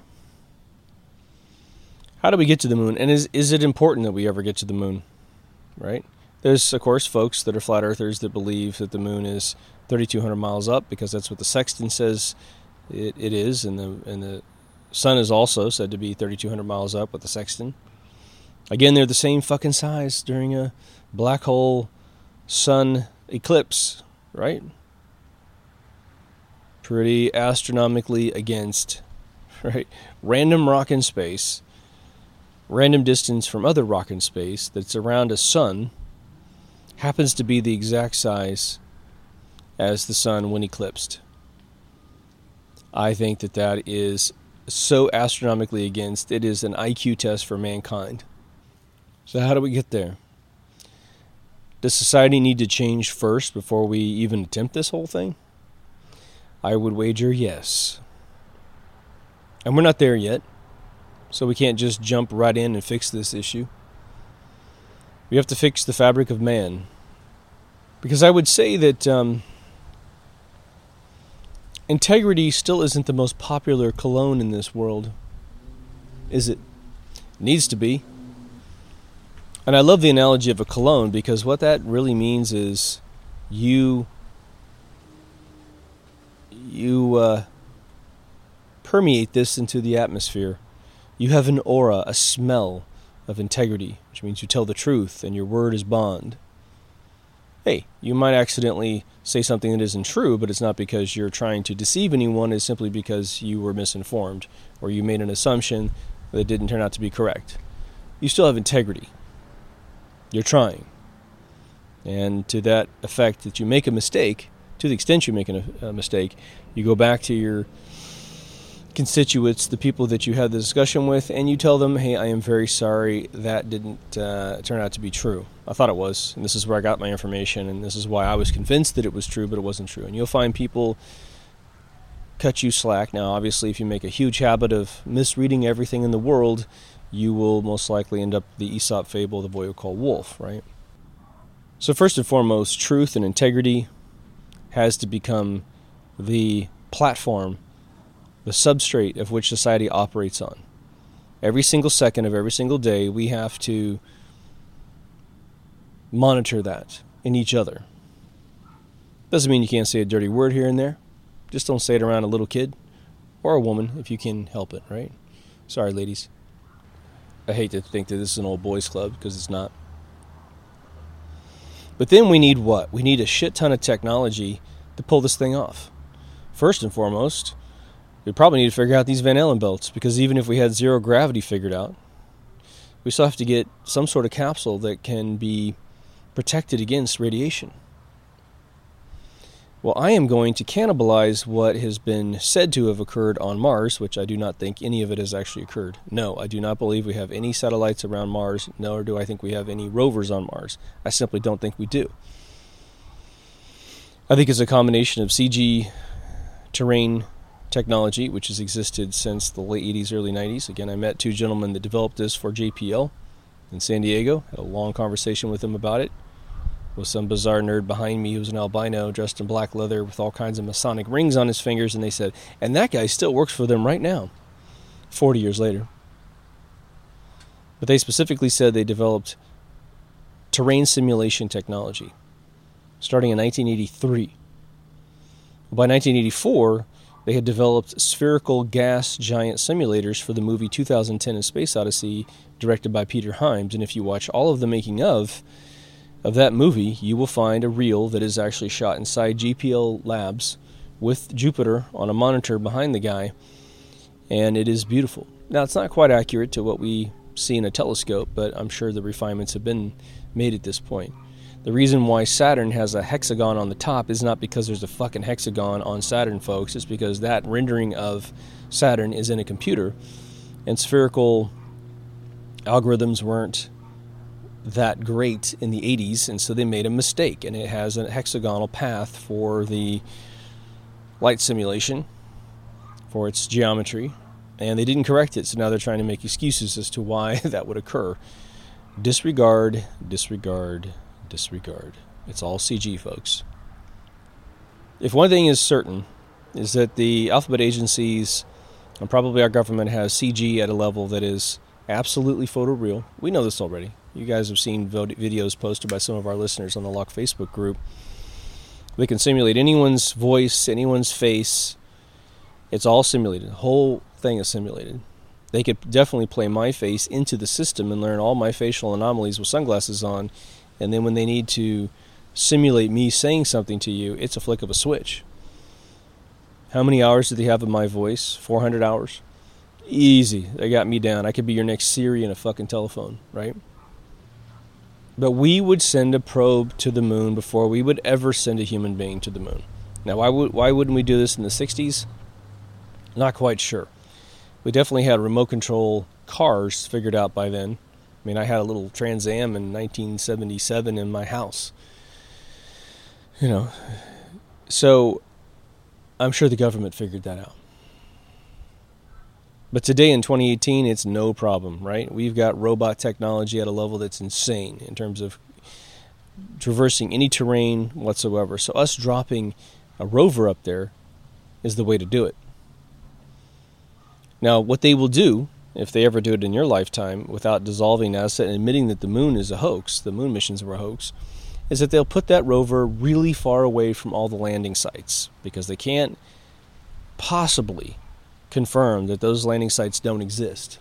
How do we get to the moon? And is it important that we ever get to the moon? Right? There's, of course, folks that are flat earthers that believe that the moon is 3,200 miles up because that's what the sextant says it is, and the sun is also said to be 3,200 miles up with the sextant. Again, they're the same fucking size during a black hole sun eclipse, right? Pretty astronomically against, right? Random rock in space, random distance from other rock in space that's around a sun happens to be the exact size as the sun when eclipsed. I think that is so astronomically against, it is an IQ test for mankind. So how do we get there? Does society need to change first before we even attempt this whole thing? I would wager yes. And we're not there yet, so we can't just jump right in and fix this issue. We have to fix the fabric of man. Because I would say that integrity still isn't the most popular cologne in this world. Is it? It needs to be. And I love the analogy of a cologne because what that really means is you permeate this into the atmosphere. You have an aura, a smell of integrity, which means you tell the truth and your word is bond. Hey, you might accidentally say something that isn't true, but it's not because you're trying to deceive anyone. It's simply because you were misinformed or you made an assumption that didn't turn out to be correct. You still have integrity. You're trying. And to that effect that you make a mistake, to the extent you're making a mistake, you go back to your constituents, the people that you had the discussion with, and you tell them, hey, I am very sorry that didn't turn out to be true. I thought it was, and this is where I got my information, and this is why I was convinced that it was true, but it wasn't true. And you'll find people cut you slack. Now, obviously, if you make a huge habit of misreading everything in the world, you will most likely end up the Aesop fable, the boy who called wolf, right? So first and foremost, truth and integrity has to become the platform, the substrate of which society operates on. Every single second of every single day, we have to monitor that in each other. Doesn't mean you can't say a dirty word here and there. Just don't say it around a little kid or a woman if you can help it, right? Sorry, ladies. I hate to think that this is an old boys club because it's not. But then we need what? We need a shit ton of technology to pull this thing off. First and foremost, we probably need to figure out these Van Allen belts, because even if we had zero gravity figured out, we still have to get some sort of capsule that can be protected against radiation. Well, I am going to cannibalize what has been said to have occurred on Mars, which I do not think any of it has actually occurred. No, I do not believe we have any satellites around Mars, nor do I think we have any rovers on Mars. I simply don't think we do. I think it's a combination of CG terrain technology, which has existed since the late 80s, early 90s. Again, I met two gentlemen that developed this for JPL in San Diego. Had a long conversation with them about it. With some bizarre nerd behind me who was an albino dressed in black leather with all kinds of Masonic rings on his fingers, and they said, and that guy still works for them right now, 40 years later. But they specifically said they developed terrain simulation technology starting in 1983. By 1984, they had developed spherical gas giant simulators for the movie 2010: A Space Odyssey, directed by Peter Hyams. And if you watch all of the making of that movie, you will find a reel that is actually shot inside JPL Labs with Jupiter on a monitor behind the guy, and it is beautiful. Now, it's not quite accurate to what we see in a telescope, but I'm sure the refinements have been made at this point. The reason why Saturn has a hexagon on the top is not because there's a fucking hexagon on Saturn, folks. It's because that rendering of Saturn is in a computer, and spherical algorithms weren't that great in the 80s, and so they made a mistake, and it has a hexagonal path for the light simulation, for its geometry, and they didn't correct it, so now they're trying to make excuses as to why that would occur. Disregard, disregard, disregard. It's all CG, folks. If one thing is certain, is that the alphabet agencies, and probably our government, has CG at a level that is absolutely photoreal. We know this already. You guys have seen videos posted by some of our listeners on the Lock Facebook group. They can simulate anyone's voice, anyone's face. It's all simulated. The whole thing is simulated. They could definitely play my face into the system and learn all my facial anomalies with sunglasses on, and then when they need to simulate me saying something to you, it's a flick of a switch. How many hours do they have of my voice? 400 hours? Easy. They got me down. I could be your next Siri in a fucking telephone, right? But we would send a probe to the moon before we would ever send a human being to the moon. Now, why wouldn't we do this in the 60s? Not quite sure. We definitely had remote control cars figured out by then. I mean, I had a little Trans Am in 1977 in my house. You know, so I'm sure the government figured that out. But today in 2018, it's no problem, right? We've got robot technology at a level that's insane in terms of traversing any terrain whatsoever. So us dropping a rover up there is the way to do it. Now, what they will do, if they ever do it in your lifetime, without dissolving NASA and admitting that the moon is a hoax, the moon missions were a hoax, is that they'll put that rover really far away from all the landing sites, because they can't possibly confirm that those landing sites don't exist.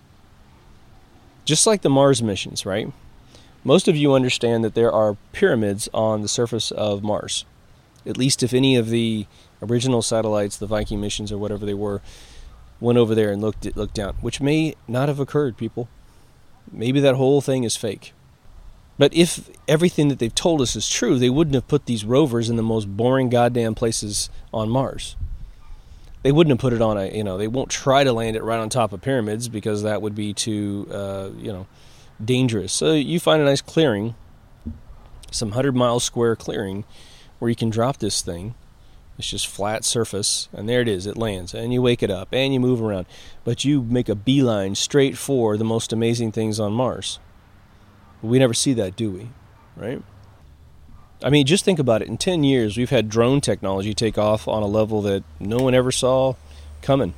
Just like the Mars missions, right? Most of you understand that there are pyramids on the surface of Mars. At least if any of the original satellites, the Viking missions or whatever they were, went over there and looked down, which may not have occurred, people. Maybe that whole thing is fake. But if everything that they've told us is true, they wouldn't have put these rovers in the most boring goddamn places on Mars. They wouldn't have put it on they won't try to land it right on top of pyramids, because that would be too, dangerous. So you find a nice clearing, some 100-mile square clearing, where you can drop this thing. It's just flat surface, and there it is. It lands, and you wake it up, and you move around. But you make a beeline straight for the most amazing things on Mars. We never see that, do we? Right? I mean, just think about it. In 10 years, we've had drone technology take off on a level that no one ever saw coming.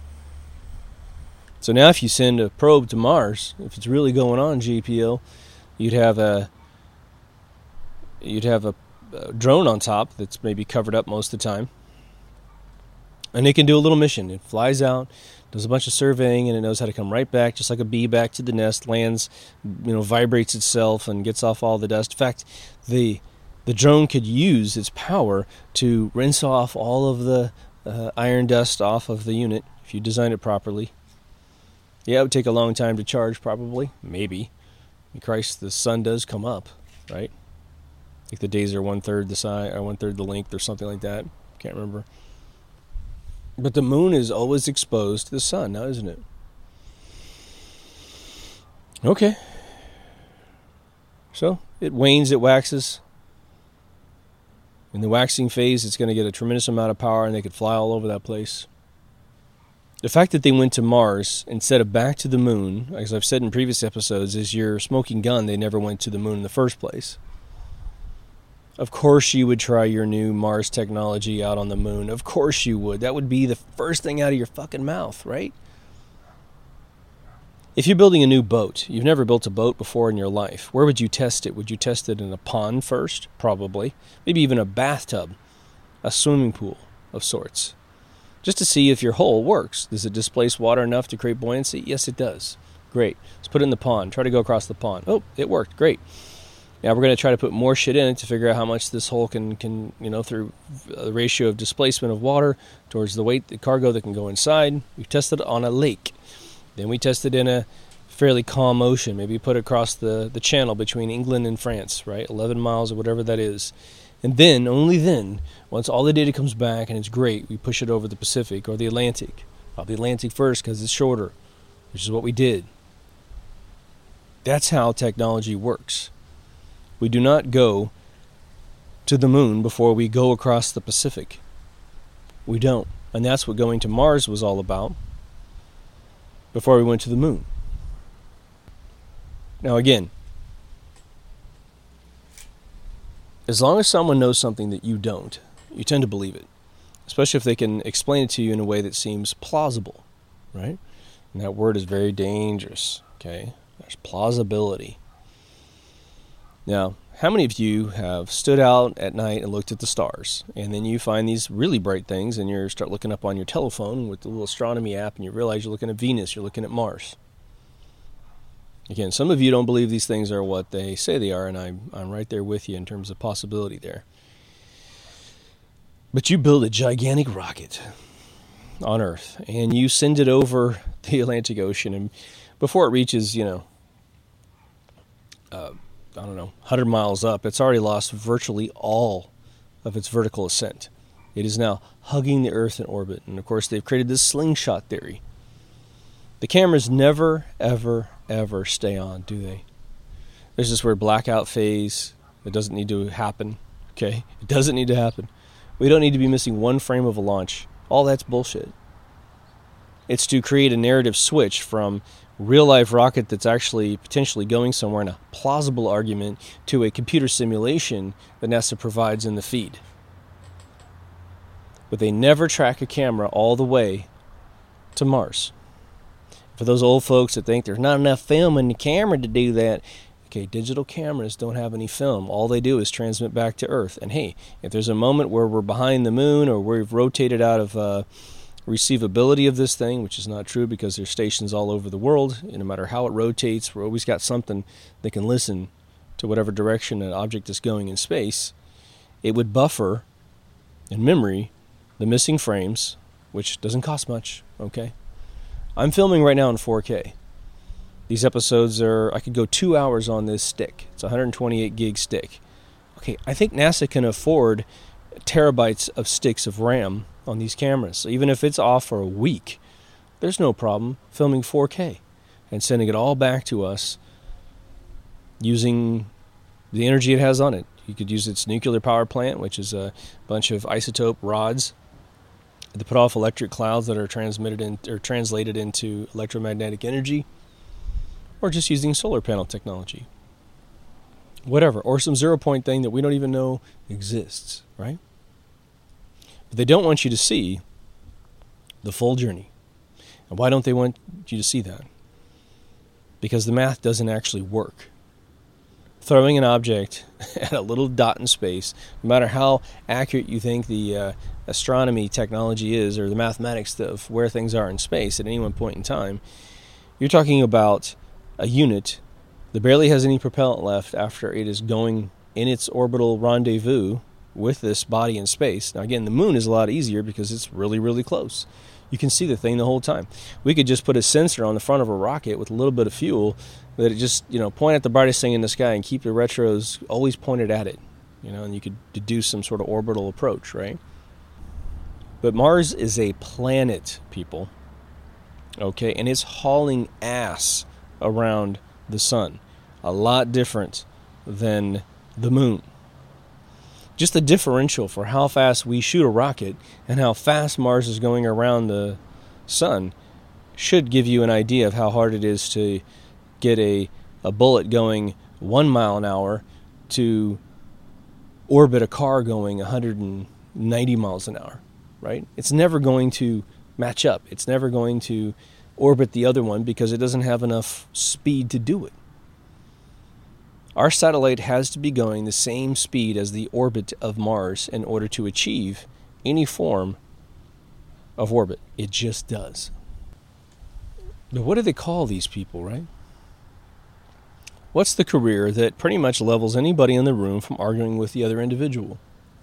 So now if you send a probe to Mars, if it's really going on, GPL, you'd have a drone on top that's maybe covered up most of the time. And it can do a little mission. It flies out, does a bunch of surveying, and it knows how to come right back, just like a bee back to the nest, lands, vibrates itself and gets off all the dust. In fact, the drone could use its power to rinse off all of the iron dust off of the unit if you design it properly. Yeah, it would take a long time to charge, probably. Maybe. Christ, the sun does come up, right? I think the days are 1/3 the size, or 1/3 the length, or something like that. Can't remember. But the moon is always exposed to the sun now, isn't it? Okay. So, it wanes, it waxes. In the waxing phase, it's going to get a tremendous amount of power, and they could fly all over that place. The fact that they went to Mars instead of back to the moon, as I've said in previous episodes, is your smoking gun. They never went to the moon in the first place. Of course you would try your new Mars technology out on the moon. Of course you would. That would be the first thing out of your fucking mouth, right? If you're building a new boat, you've never built a boat before in your life, where would you test it? Would you test it in a pond first? Probably. Maybe even a bathtub, a swimming pool of sorts, just to see if your hull works. Does it displace water enough to create buoyancy? Yes, it does. Great. Let's put it in the pond. Try to go across the pond. Oh, it worked. Great. Now we're going to try to put more shit in it to figure out how much this hull can through the ratio of displacement of water towards the weight, the cargo that can go inside. We've tested it on a lake. Then we tested in a fairly calm ocean. Maybe put it across the channel between England and France, right? 11 miles or whatever that is. And then, only then, once all the data comes back and it's great, we push it over the Pacific or the Atlantic. Probably Atlantic first because it's shorter, which is what we did. That's how technology works. We do not go to the moon before we go across the Pacific. We don't. And that's what going to Mars was all about before we went to the moon. Now again, as long as someone knows something that you don't, you tend to believe it. Especially if they can explain it to you in a way that seems plausible, right? And that word is very dangerous, okay? There's plausibility. Now, how many of you have stood out at night and looked at the stars, and then you find these really bright things, and you start looking up on your telephone with the little astronomy app, and you realize you're looking at Venus, you're looking at Mars? Again, some of you don't believe these things are what they say they are, and I'm right there with you in terms of possibility there. But you build a gigantic rocket on Earth, and you send it over the Atlantic Ocean, and before it reaches, 100 miles up, it's already lost virtually all of its vertical ascent. It is now hugging the Earth in orbit, and of course they've created this slingshot theory. The cameras never, ever, ever stay on, do they? There's this weird blackout phase that doesn't need to happen, okay? It doesn't need to happen. We don't need to be missing one frame of a launch. All that's bullshit. It's to create a narrative switch from real-life rocket that's actually potentially going somewhere in a plausible argument to a computer simulation that NASA provides in the feed. But they never track a camera all the way to Mars. For those old folks that think there's not enough film in the camera to do that, okay, digital cameras don't have any film. All they do is transmit back to Earth. And hey, if there's a moment where we're behind the moon or we've rotated out of receivability of this thing, which is not true because there's stations all over the world, and no matter how it rotates, we're always got something that can listen to whatever direction an object is going in space. It would buffer in memory the missing frames, which doesn't cost much, okay? I'm filming right now in 4K. These episodes I could go 2 hours on this stick. It's a 128 gig stick. Okay, I think NASA can afford terabytes of sticks of RAM on these cameras. So even if it's off for a week, there's no problem filming 4K and sending it all back to us using the energy it has on it. You could use its nuclear power plant, which is a bunch of isotope rods that put off electric clouds that are translated into electromagnetic energy, or just using solar panel technology. Whatever, or some zero-point thing that we don't even know exists, right? But they don't want you to see the full journey. And why don't they want you to see that? Because the math doesn't actually work. Throwing an object at a little dot in space, no matter how accurate you think the astronomy technology is, or the mathematics of where things are in space at any one point in time, you're talking about a unit that barely has any propellant left after it is going in its orbital rendezvous with this body in space. Now again, the moon is a lot easier because it's really, really close. You can see the thing the whole time. We could just put a sensor on the front of a rocket with a little bit of fuel that it just, point at the brightest thing in the sky and keep the retros always pointed at it, and you could deduce some sort of orbital approach, right? But Mars is a planet, people, okay, and it's hauling ass around the sun. A lot different than the moon. Just the differential for how fast we shoot a rocket and how fast Mars is going around the sun should give you an idea of how hard it is to get a bullet going 1 mile an hour to orbit a car going 190 miles an hour, right? It's never going to match up. It's never going to orbit the other one because it doesn't have enough speed to do it. Our satellite has to be going the same speed as the orbit of Mars in order to achieve any form of orbit. It just does. But what do they call these people, right? What's the career that pretty much levels anybody in the room from arguing with the other individual?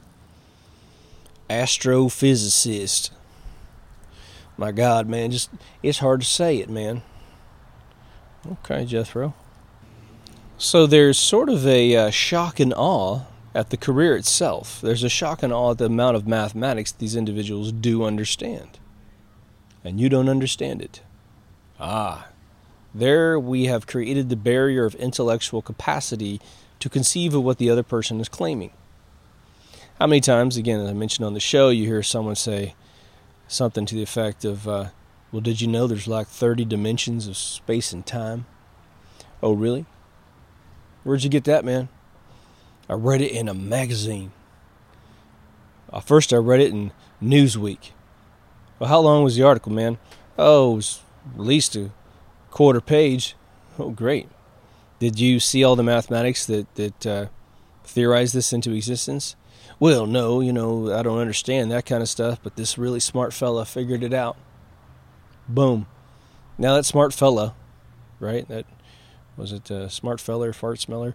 Astrophysicist. My God, man, it's hard to say it, man. Okay, Jethro. So there's sort of a shock and awe at the career itself. There's a shock and awe at the amount of mathematics these individuals do understand. And you don't understand it. There we have created the barrier of intellectual capacity to conceive of what the other person is claiming. How many times, again, as I mentioned on the show, you hear someone say something to the effect of, well, did you know there's like 30 dimensions of space and time? Oh, really? Where'd you get that, man? I read it in a magazine. First, I read it in Newsweek. Well, how long was the article, man? Oh, it was at least a quarter page. Oh, great. Did you see all the mathematics that theorized this into existence? Well, no, I don't understand that kind of stuff, but this really smart fella figured it out. Boom. Now that smart fella, right? That was it, smart feller, fart smeller?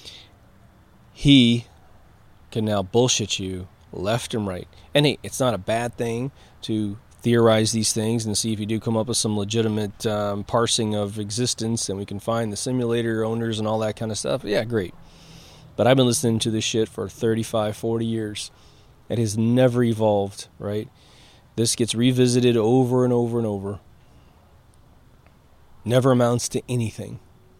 He can now bullshit you left and right. And hey, it's not a bad thing to theorize these things and see if you do come up with some legitimate parsing of existence and we can find the simulator owners and all that kind of stuff. Yeah, great. But I've been listening to this shit for 35, 40 years. It has never evolved, right? This gets revisited over and over and over. Never amounts to anything.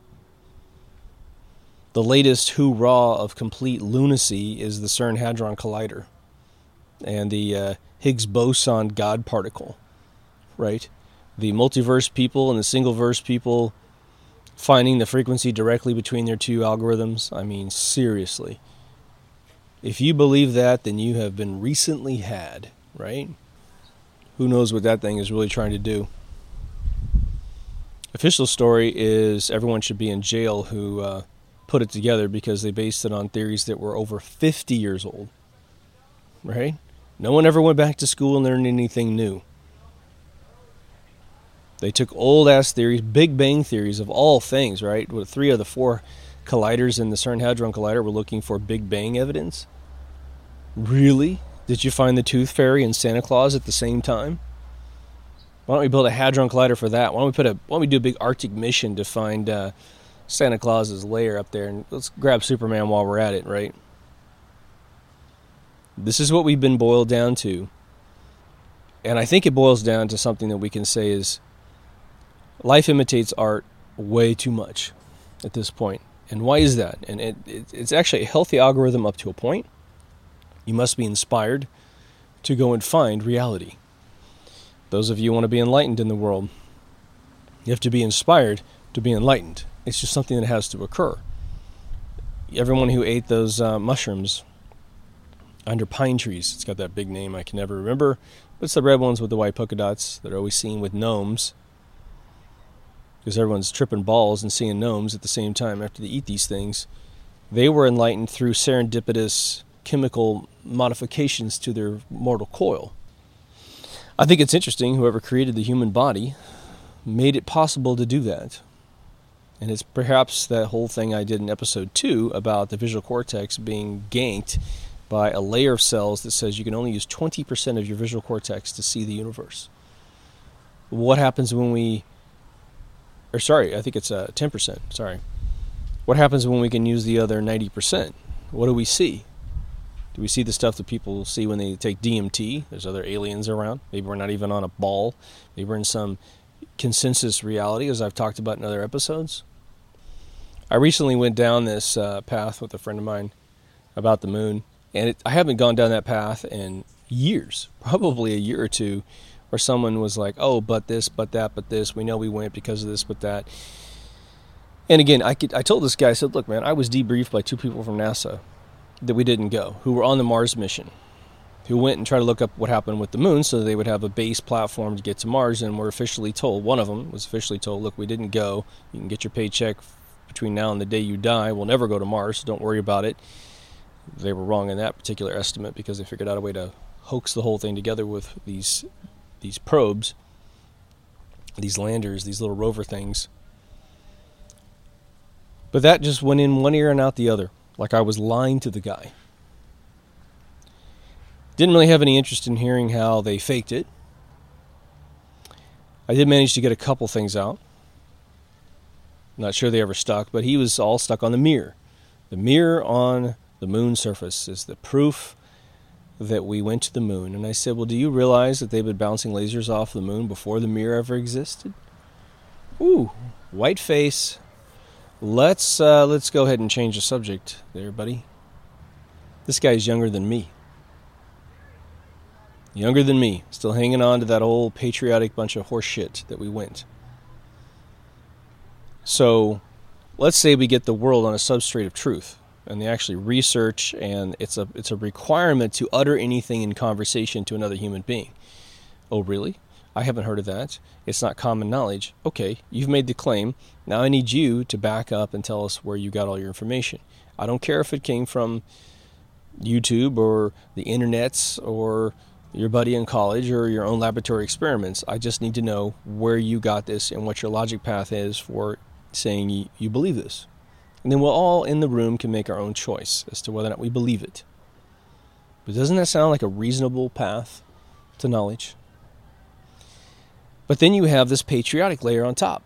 The latest hoorah of complete lunacy is the CERN Hadron Collider and the Higgs boson God particle, right? The multiverse people and the single-verse people finding the frequency directly between their two algorithms. I mean, seriously. If you believe that, then you have been recently had, right? Who knows what that thing is really trying to do. Official story is everyone should be in jail who put it together because they based it on theories that were over 50 years old, right? No one ever went back to school and learned anything new. They took old-ass theories, Big Bang theories of all things, right? 3 of the 4 colliders in the CERN Hadron Collider were looking for Big Bang evidence. Really? Did you find the Tooth Fairy and Santa Claus at the same time? Why don't we build a Hadron Collider for that? Why don't we do a big Arctic mission to find Santa Claus's lair up there, and let's grab Superman while we're at it, right? This is what we've been boiled down to. And I think it boils down to something that we can say is life imitates art way too much at this point. And why is that? And it's actually a healthy algorithm up to a point. You must be inspired to go and find reality. Those of you who want to be enlightened in the world, you have to be inspired to be enlightened. It's just something that has to occur. Everyone who ate those mushrooms under pine trees, it's got that big name I can never remember, but it's the red ones with the white polka dots that are always seen with gnomes, because everyone's tripping balls and seeing gnomes at the same time after they eat these things. They were enlightened through serendipitous chemical modifications to their mortal coil. I think it's interesting, whoever created the human body made it possible to do that. And it's perhaps that whole thing I did in episode 2 about the visual cortex being ganked by a layer of cells that says you can only use 20% of your visual cortex to see the universe. What happens when I think it's 10%, sorry. What happens when we can use the other 90%? What do we see? Do we see the stuff that people see when they take DMT? There's other aliens around. Maybe we're not even on a ball. Maybe we're in some consensus reality, as I've talked about in other episodes. I recently went down this path with a friend of mine about the moon, and I haven't gone down that path in years, probably a year or two, where someone was like, oh, but this, but that, but this, we know we went because of this, but that. And again, I told this guy, I said, look, man, I was debriefed by 2 people from NASA that we didn't go, who were on the Mars mission, who went and tried to look up what happened with the moon so they would have a base platform to get to Mars, and were officially told, one of them was officially told, look, we didn't go. You can get your paycheck between now and the day you die. We'll never go to Mars, so don't worry about it. They were wrong in that particular estimate because they figured out a way to hoax the whole thing together with these probes, these landers, these little rover things. But that just went in one ear and out the other, like I was lying to the guy. Didn't really have any interest in hearing how they faked it. I did manage to get a couple things out. Not sure they ever stuck, but he was all stuck on the mirror. The mirror on the moon's surface is the proof that we went to the moon. And I said, well, do you realize that they've been bouncing lasers off the moon before the mirror ever existed? Ooh, white face. Let's go ahead and change the subject there, buddy. This guy's younger than me. Younger than me. Still hanging on to that old patriotic bunch of horse shit that we went. So, let's say we get the world on a substrate of truth, and they actually research, and it's a requirement to utter anything in conversation to another human being. Oh, really? I haven't heard of that. It's not common knowledge. Okay, you've made the claim. Now I need you to back up and tell us where you got all your information. I don't care if it came from YouTube or the internets or your buddy in college or your own laboratory experiments. I just need to know where you got this and what your logic path is for saying you believe this. And then we'll all in the room can make our own choice as to whether or not we believe it. But doesn't that sound like a reasonable path to knowledge? But then you have this patriotic layer on top.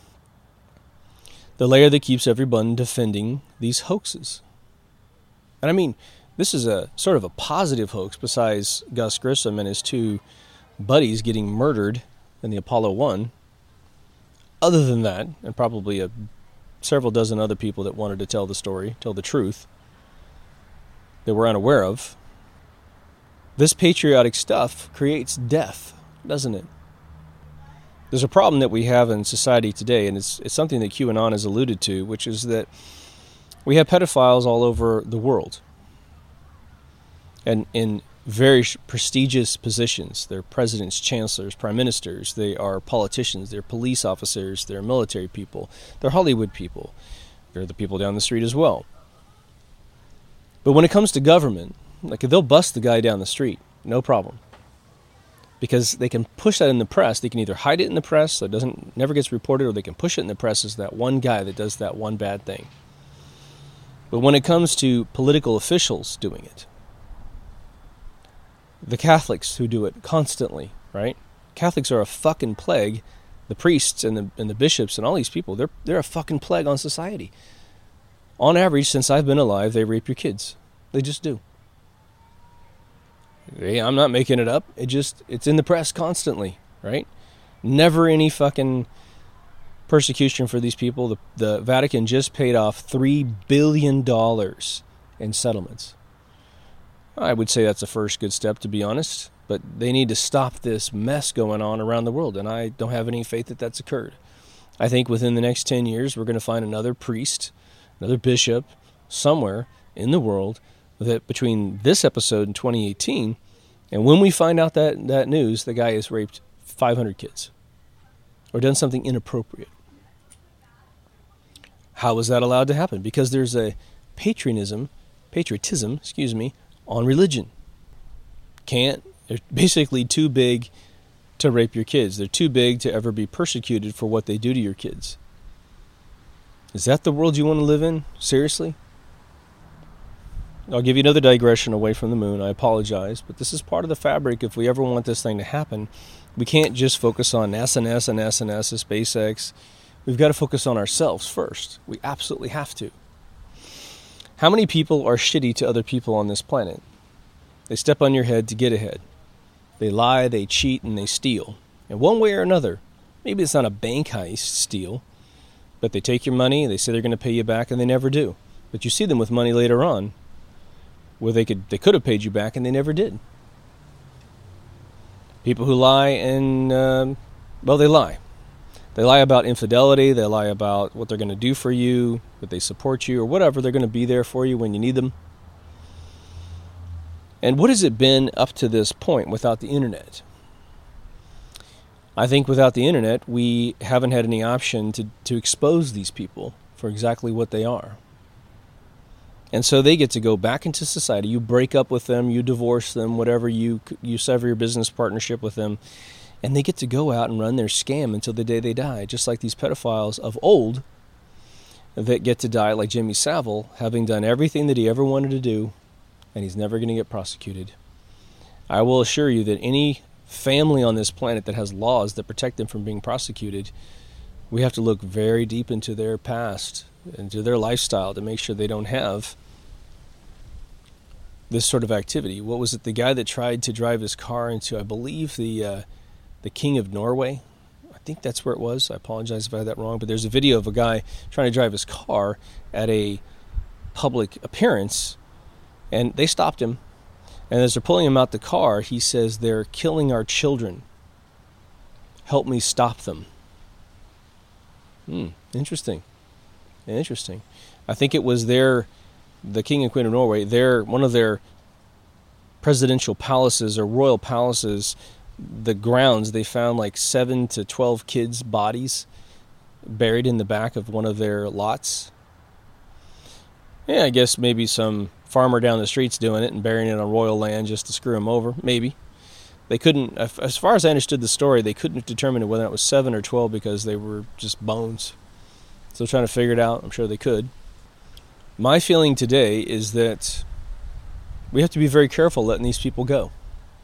The layer that keeps everyone defending these hoaxes. And I mean, this is a sort of a positive hoax besides Gus Grissom and his two buddies getting murdered in the Apollo 1. Other than that, and probably several dozen other people that wanted to tell the story, tell the truth, that we're unaware of, this patriotic stuff creates death, doesn't it? There's a problem that we have in society today, and it's something that QAnon has alluded to, which is that we have pedophiles all over the world. And in very prestigious positions. They're presidents, chancellors, prime ministers. They are politicians. They're police officers. They're military people. They're Hollywood people. They're the people down the street as well. But when it comes to government, like they'll bust the guy down the street, no problem. Because they can push that in the press. They can either hide it in the press so it never gets reported, or they can push it in the press as that one guy that does that one bad thing. But when it comes to political officials doing it, the Catholics who do it constantly, right? Catholics are a fucking plague. The priests and the bishops and all these people, they're a fucking plague on society. On average, since I've been alive, they rape your kids. They just do. I'm not making it up. It's in the press constantly, right? Never any fucking persecution for these people. The Vatican just paid off $3 billion in settlements. I would say that's a first good step, to be honest. But they need to stop this mess going on around the world, and I don't have any faith that that's occurred. I think within the next 10 years, we're going to find another priest, another bishop, somewhere in the world that between this episode and 2018, and when we find out that news, the guy has raped 500 kids or done something inappropriate. How is that allowed to happen? Because there's a patriotism, on religion. They're basically too big to rape your kids. They're too big to ever be persecuted for what they do to your kids. Is that the world you want to live in? Seriously? I'll give you another digression away from the moon. I apologize, but this is part of the fabric. If we ever want this thing to happen, we can't just focus on SNS and SpaceX. We've got to focus on ourselves first. We absolutely have to. How many people are shitty to other people on this planet? They step on your head to get ahead. They lie, they cheat, and they steal. And one way or another, maybe it's not a bank heist steal, but they take your money, they say they're going to pay you back, and they never do. But you see them with money later on, where they could have paid you back, and they never did. People who lie and, they lie. They lie about infidelity, they lie about what they're going to do for you, that they support you, or whatever. They're going to be there for you when you need them. And what has it been up to this point without the internet? I think without the internet, we haven't had any option to expose these people for exactly what they are. And so they get to go back into society. You break up with them, you divorce them, whatever, you sever your business partnership with them, and they get to go out and run their scam until the day they die, just like these pedophiles of old that get to die like Jimmy Savile, having done everything that he ever wanted to do, and he's never going to get prosecuted. I will assure you that any family on this planet that has laws that protect them from being prosecuted, we have to look very deep into their past, into their lifestyle, to make sure they don't have this sort of activity. What was it? The guy that tried to drive his car into, I believe, the King of Norway. think that's where it was. I apologize if I had that wrong, but there's a video of a guy trying to drive his car at a public appearance, and they stopped him. And as they're pulling him out the car, he says, "They're killing our children. Help me stop them." Interesting. I think it was the King and Queen of Norway, one of their presidential palaces or royal palaces, the grounds, they found like 7 to 12 kids' bodies buried in the back of one of their lots. Yeah, I guess maybe some farmer down the street's doing it and burying it on royal land just to screw them over. Maybe. They couldn't, as far as I understood the story, they couldn't determine whether it was 7 or 12 because they were just bones. So trying to figure it out, I'm sure they could. My feeling today is that we have to be very careful letting these people go.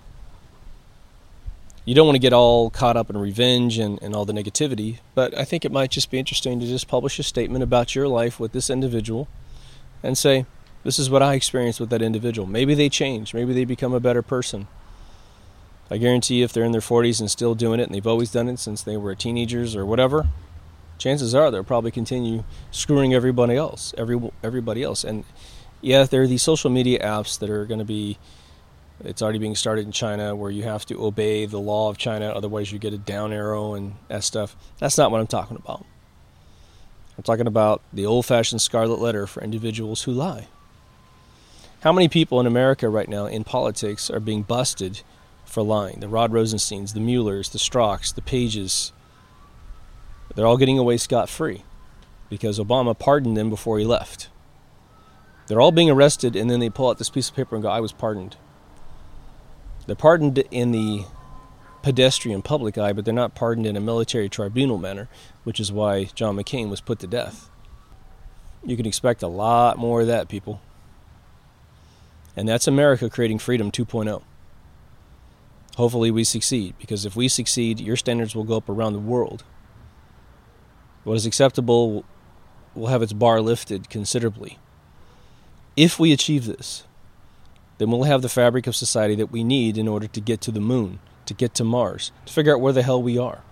You don't want to get all caught up in revenge and all the negativity, but I think it might just be interesting to just publish a statement about your life with this individual and say, this is what I experienced with that individual. Maybe they change. Maybe they become a better person. I guarantee you if they're in their 40s and still doing it, and they've always done it since they were teenagers or whatever, chances are they'll probably continue screwing everybody else. And yeah, there are these social media apps that are going to be, it's already being started in China, where you have to obey the law of China, otherwise you get a down arrow and that stuff. That's not what I'm talking about. I'm talking about the old-fashioned scarlet letter for individuals who lie. How many people in America right now in politics are being busted for lying? The Rod Rosensteins, the Muellers, the Strzoks, the Pages. They're all getting away scot-free because Obama pardoned them before he left. They're all being arrested, and then they pull out this piece of paper and go, I was pardoned. They're pardoned in the pedestrian public eye, but they're not pardoned in a military tribunal manner, which is why John McCain was put to death. You can expect a lot more of that, people. And that's America creating freedom 2.0. Hopefully we succeed, because if we succeed, your standards will go up around the world. What is acceptable will have its bar lifted considerably. If we achieve this, then we'll have the fabric of society that we need in order to get to the moon, to get to Mars, to figure out where the hell we are.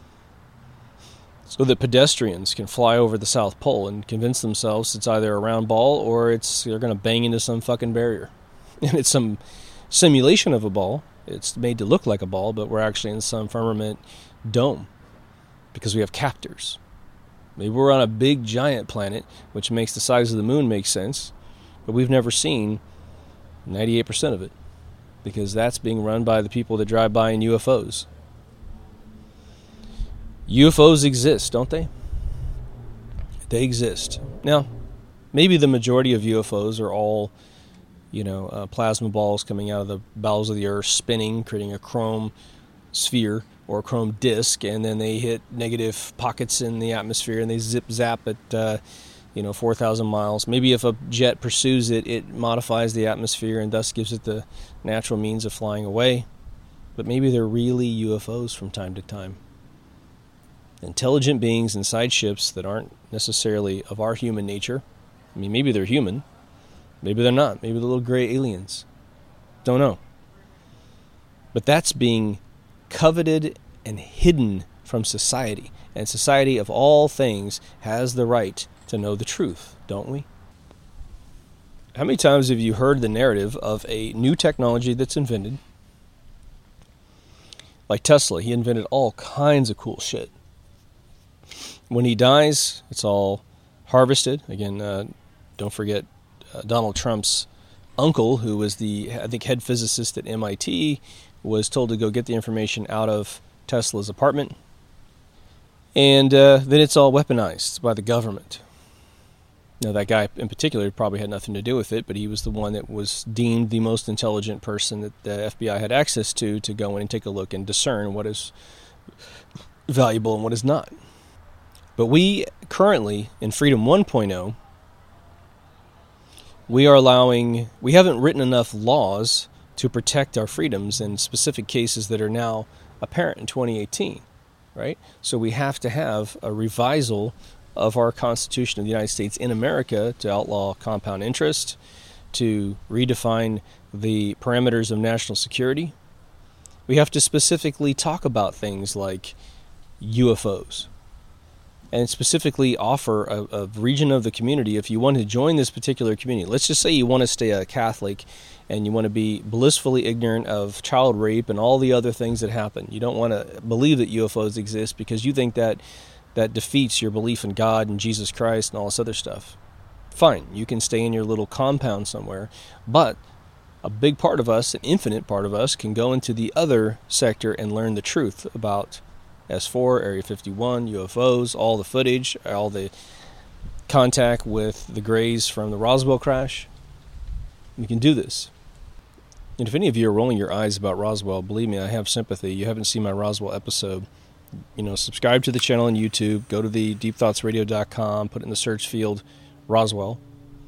So that pedestrians can fly over the South Pole and convince themselves it's either a round ball or they're going to bang into some fucking barrier. And it's some simulation of a ball. It's made to look like a ball, but we're actually in some firmament dome because we have captors. Maybe we're on a big giant planet, which makes the size of the moon make sense, but we've never seen 98% of it, because that's being run by the people that drive by in UFOs. UFOs exist, don't they? They exist. Now, maybe the majority of UFOs are all, plasma balls coming out of the bowels of the earth, spinning, creating a chrome sphere or a chrome disk, and then they hit negative pockets in the atmosphere and they zip-zap at 4,000 miles. Maybe if a jet pursues it, it modifies the atmosphere and thus gives it the natural means of flying away. But maybe they're really UFOs from time to time. Intelligent beings inside ships that aren't necessarily of our human nature. I mean, maybe they're human. Maybe they're not. Maybe they're little gray aliens. Don't know. But that's being coveted and hidden from society. And society, of all things, has the right to know the truth, don't we? How many times have you heard the narrative of a new technology that's invented? Like Tesla, he invented all kinds of cool shit. When he dies, it's all harvested. Again, don't forget Donald Trump's uncle, who was the, head physicist at MIT, was told to go get the information out of Tesla's apartment. And then it's all weaponized by the government. Now, that guy in particular probably had nothing to do with it, but he was the one that was deemed the most intelligent person that the FBI had access to go in and take a look and discern what is valuable and what is not. But we currently, in Freedom 1.0, we haven't written enough laws to protect our freedoms in specific cases that are now apparent in 2018, right? So we have to have a revisal of our Constitution of the United States in America to outlaw compound interest, to redefine the parameters of national security. We have to specifically talk about things like UFOs. And specifically offer a region of the community, if you want to join this particular community. Let's just say you want to stay a Catholic and you want to be blissfully ignorant of child rape and all the other things that happen. You don't want to believe that UFOs exist because you think that defeats your belief in God and Jesus Christ and all this other stuff. Fine, you can stay in your little compound somewhere, but a big part of us, an infinite part of us, can go into the other sector and learn the truth about S4, Area 51, UFOs, all the footage, all the contact with the Greys from the Roswell crash. We can do this. And if any of you are rolling your eyes about Roswell, believe me, I have sympathy. You haven't seen my Roswell episode. Subscribe to the channel on YouTube. Go to the deepthoughtsradio.com, put it in the search field, Roswell.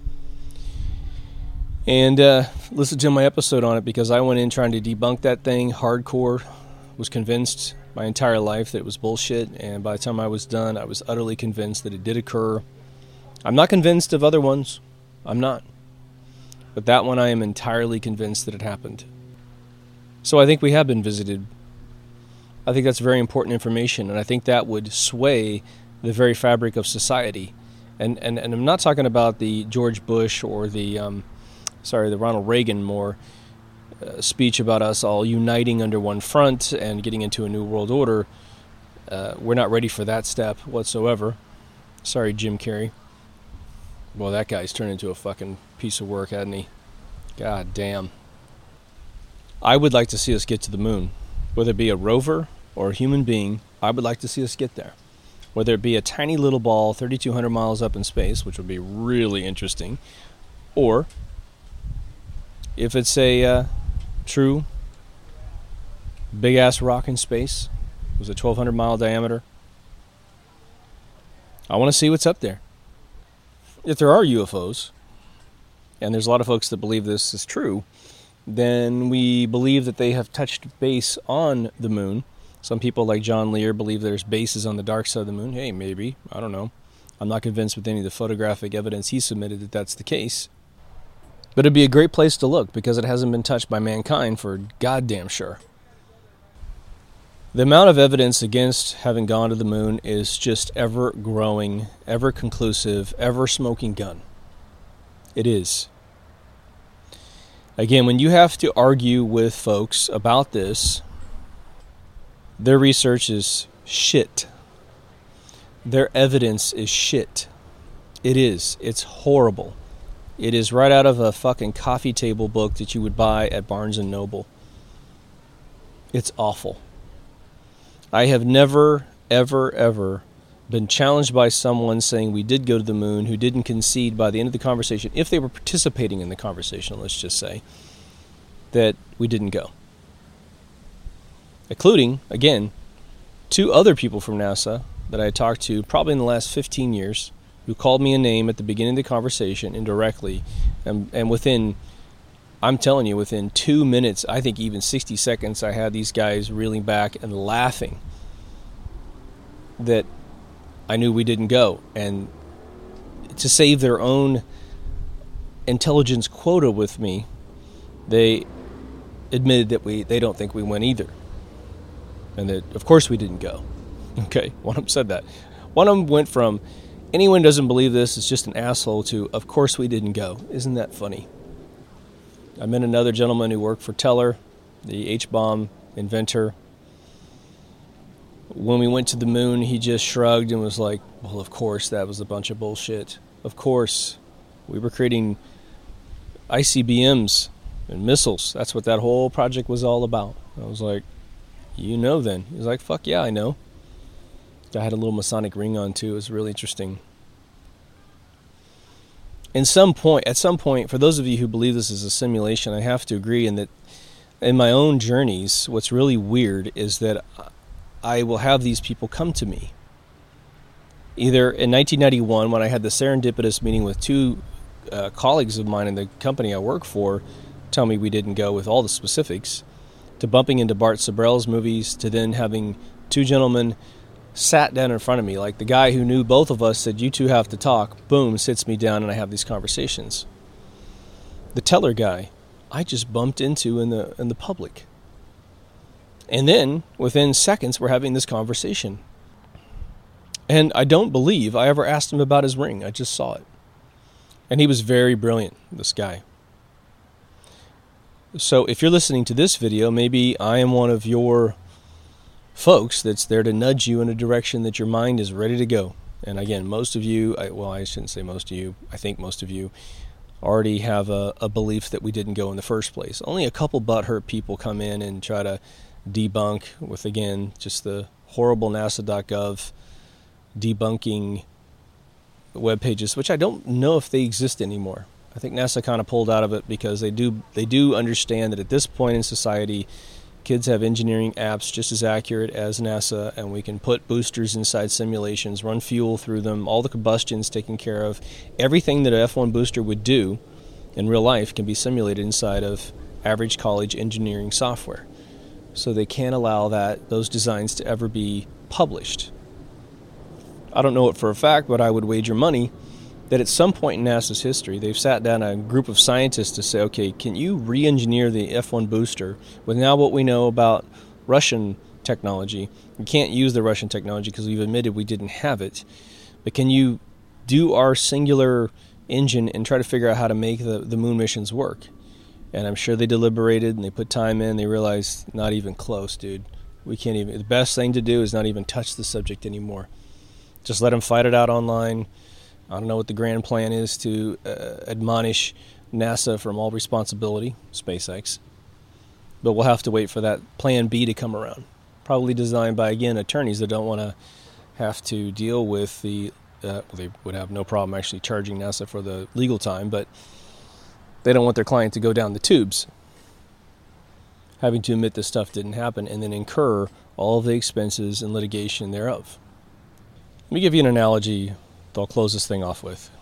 And listen to my episode on it, because I went in trying to debunk that thing hardcore, was convinced my entire life that it was bullshit, and by the time I was done, I was utterly convinced that it did occur. I'm not convinced of other ones. I'm not. But that one I am entirely convinced that it happened. So I think we have been visited. I think that's very important information, and I think that would sway the very fabric of society. And I'm not talking about the George Bush or the Ronald Reagan more speech about us all uniting under one front and getting into a new world order. We're not ready for that step whatsoever. Sorry, Jim Carrey. Well, that guy's turned into a fucking piece of work, hasn't he? God damn. I would like to see us get to the moon. Whether it be a rover or a human being, I would like to see us get there. Whether it be a tiny little ball 3,200 miles up in space, which would be really interesting, or if it's a true big-ass rock in space, it was a 1,200 mile diameter, I want to see what's up there. If there are UFOs, and there's a lot of folks that believe this is true, then we believe that they have touched base on the moon. Some people like John Lear believe there's bases on the dark side of the moon. Hey, maybe. I don't know. I'm not convinced with any of the photographic evidence he submitted that that's the case. But it'd be a great place to look, because it hasn't been touched by mankind for goddamn sure. The amount of evidence against having gone to the moon is just ever growing, ever conclusive, ever smoking gun. It is. Again, when you have to argue with folks about this, their research is shit. Their evidence is shit. It is. It's horrible. It is right out of a fucking coffee table book that you would buy at Barnes & Noble. It's awful. I have never, ever, ever been challenged by someone saying we did go to the moon who didn't concede by the end of the conversation, if they were participating in the conversation, let's just say, that we didn't go. Including, again, 2 other people from NASA that I talked to probably in the last 15 years who called me a name at the beginning of the conversation indirectly, and within, I'm telling you, within 2 minutes, I think even 60 seconds, I had these guys reeling back and laughing that I knew we didn't go. And to save their own intelligence quota with me, they admitted that they don't think we went either. And that, of course, we didn't go. Okay, one of them said that. One of them went from, anyone doesn't believe this is just an asshole, to, of course we didn't go. Isn't that funny? I met another gentleman who worked for Teller, the H-bomb inventor. When we went to the moon, he just shrugged and was like, well, of course, that was a bunch of bullshit. Of course. We were creating ICBMs and missiles. That's what that whole project was all about. I was like, you know then. He was like, fuck yeah, I know. Guy had a little Masonic ring on too. It was really interesting. At some point, for those of you who believe this is a simulation, I have to agree in that in my own journeys, what's really weird is that I will have these people come to me. Either in 1991, when I had the serendipitous meeting with 2 colleagues of mine in the company I work for, tell me we didn't go with all the specifics, to bumping into Bart Sabrell's movies, to then having 2 gentlemen sat down in front of me, like the guy who knew both of us said, you 2 have to talk, boom, sits me down and I have these conversations. The Teller guy, I just bumped into in the public. And then, within seconds, we're having this conversation. And I don't believe I ever asked him about his ring. I just saw it. And he was very brilliant, this guy. So if you're listening to this video, maybe I am one of your folks that's there to nudge you in a direction that your mind is ready to go. And again, most of you, I shouldn't say most of you, I think most of you already have a belief that we didn't go in the first place. Only a couple butthurt people come in and try to debunk with, again, just the horrible NASA.gov debunking web pages, which I don't know if they exist anymore. I think NASA kind of pulled out of it because they do understand that at this point in society, kids have engineering apps just as accurate as NASA, and we can put boosters inside simulations, run fuel through them, all the combustion's taken care of. Everything that an F1 booster would do in real life can be simulated inside of average college engineering software. So they can't allow those designs to ever be published. I don't know it for a fact, but I would wager money that at some point in NASA's history, they've sat down a group of scientists to say, okay, can you re-engineer the F1 booster with now what we know about Russian technology? We can't use the Russian technology because we've admitted we didn't have it. But can you do our singular engine and try to figure out how to make the moon missions work? And I'm sure they deliberated and they put time in. They realized, not even close, dude. We can't even. The best thing to do is not even touch the subject anymore. Just let them fight it out online. I don't know what the grand plan is to admonish NASA from all responsibility, SpaceX. But we'll have to wait for that plan B to come around. Probably designed by, again, attorneys that don't want to have to deal with they would have no problem actually charging NASA for the legal time, but they don't want their client to go down the tubes, having to admit this stuff didn't happen and then incur all of the expenses and litigation thereof. Let me give you an analogy that I'll close this thing off with.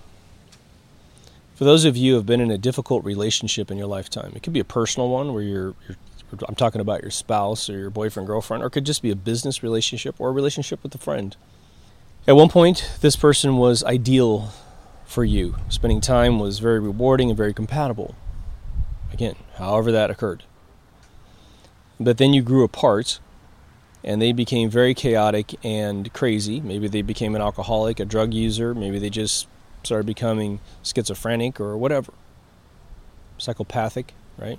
For those of you who have been in a difficult relationship in your lifetime, it could be a personal one where I'm talking about your spouse or your boyfriend, girlfriend, or it could just be a business relationship or a relationship with a friend. At one point, this person was ideal for you. Spending time was very rewarding and very compatible. Again, however that occurred. But then you grew apart, and they became very chaotic and crazy. Maybe they became an alcoholic, a drug user. Maybe they just started becoming schizophrenic or whatever. Psychopathic, right?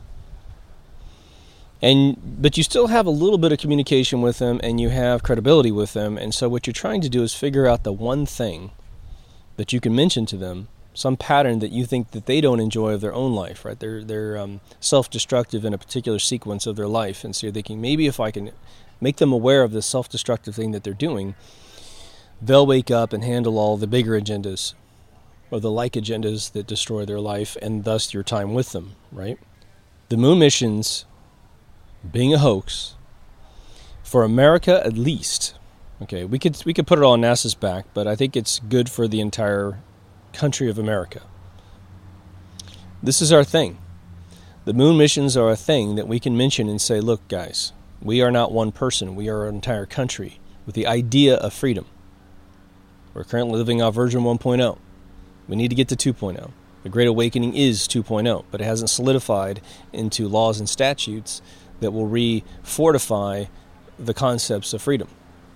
But you still have a little bit of communication with them, and you have credibility with them. And so what you're trying to do is figure out the one thing that you can mention to them, some pattern that you think that they don't enjoy of their own life, right? They're self-destructive in a particular sequence of their life. And so you're thinking, maybe if I can make them aware of this self-destructive thing that they're doing, they'll wake up and handle all the bigger agendas or the like agendas that destroy their life and thus your time with them, right? The moon missions being a hoax, for America at least, okay, we could put it all on NASA's back, but I think it's good for the entire country of America. This is our thing. The moon missions are a thing that we can mention and say, look, guys, we are not one person. We are an entire country with the idea of freedom. We're currently living off version 1.0. We need to get to 2.0. The Great Awakening is 2.0, but it hasn't solidified into laws and statutes that will re-fortify the concepts of freedom.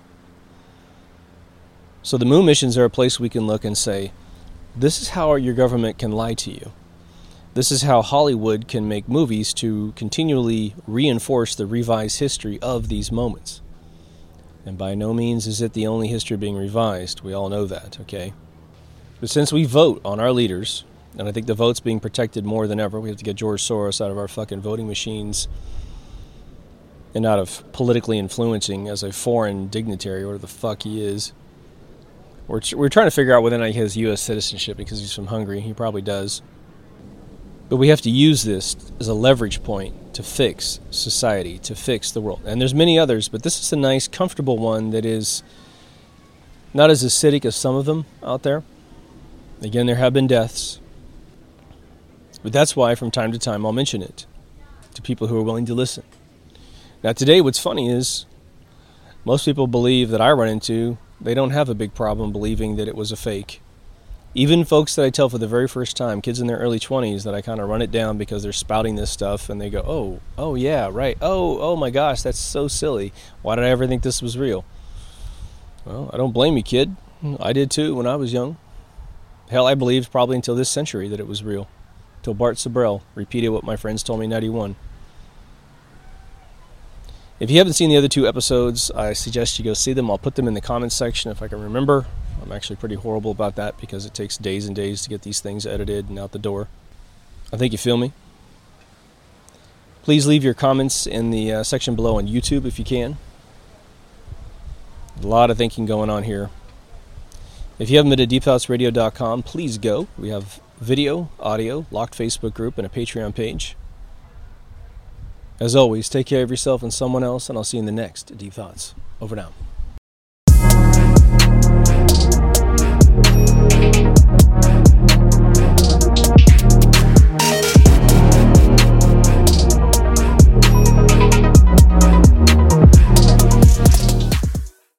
So the moon missions are a place we can look and say, this is how your government can lie to you. This is how Hollywood can make movies to continually reinforce the revised history of these moments. And by no means is it the only history being revised. We all know that, okay? But since we vote on our leaders, and I think the vote's being protected more than ever, we have to get George Soros out of our fucking voting machines and out of politically influencing as a foreign dignitary, whatever the fuck he is. We're trying to figure out whether or not he has U.S. citizenship because he's from Hungary. He probably does. But we have to use this as a leverage point to fix society, to fix the world. And there's many others, but this is a nice, comfortable one that is not as acidic as some of them out there. Again, there have been deaths. But that's why from time to time I'll mention it to people who are willing to listen. Now today what's funny is most people believe that I run into, they don't have a big problem believing that it was a fake. Even folks that I tell for the very first time, kids in their early 20s, that I kind of run it down because they're spouting this stuff and they go, oh yeah, right. Oh my gosh, that's so silly. Why did I ever think this was real? Well, I don't blame you, kid. I did too when I was young. Hell, I believed probably until this century that it was real. Till Bart Sibrel repeated what my friends told me in 91. If you haven't seen the other 2 episodes, I suggest you go see them. I'll put them in the comments section if I can remember. I'm actually pretty horrible about that because it takes days and days to get these things edited and out the door. I think you feel me. Please leave your comments in the section below on YouTube if you can. A lot of thinking going on here. If you haven't been to deepthoughtsradio.com, please go. We have video, audio, locked Facebook group, and a Patreon page. As always, take care of yourself and someone else, and I'll see you in the next Deep Thoughts. Over now.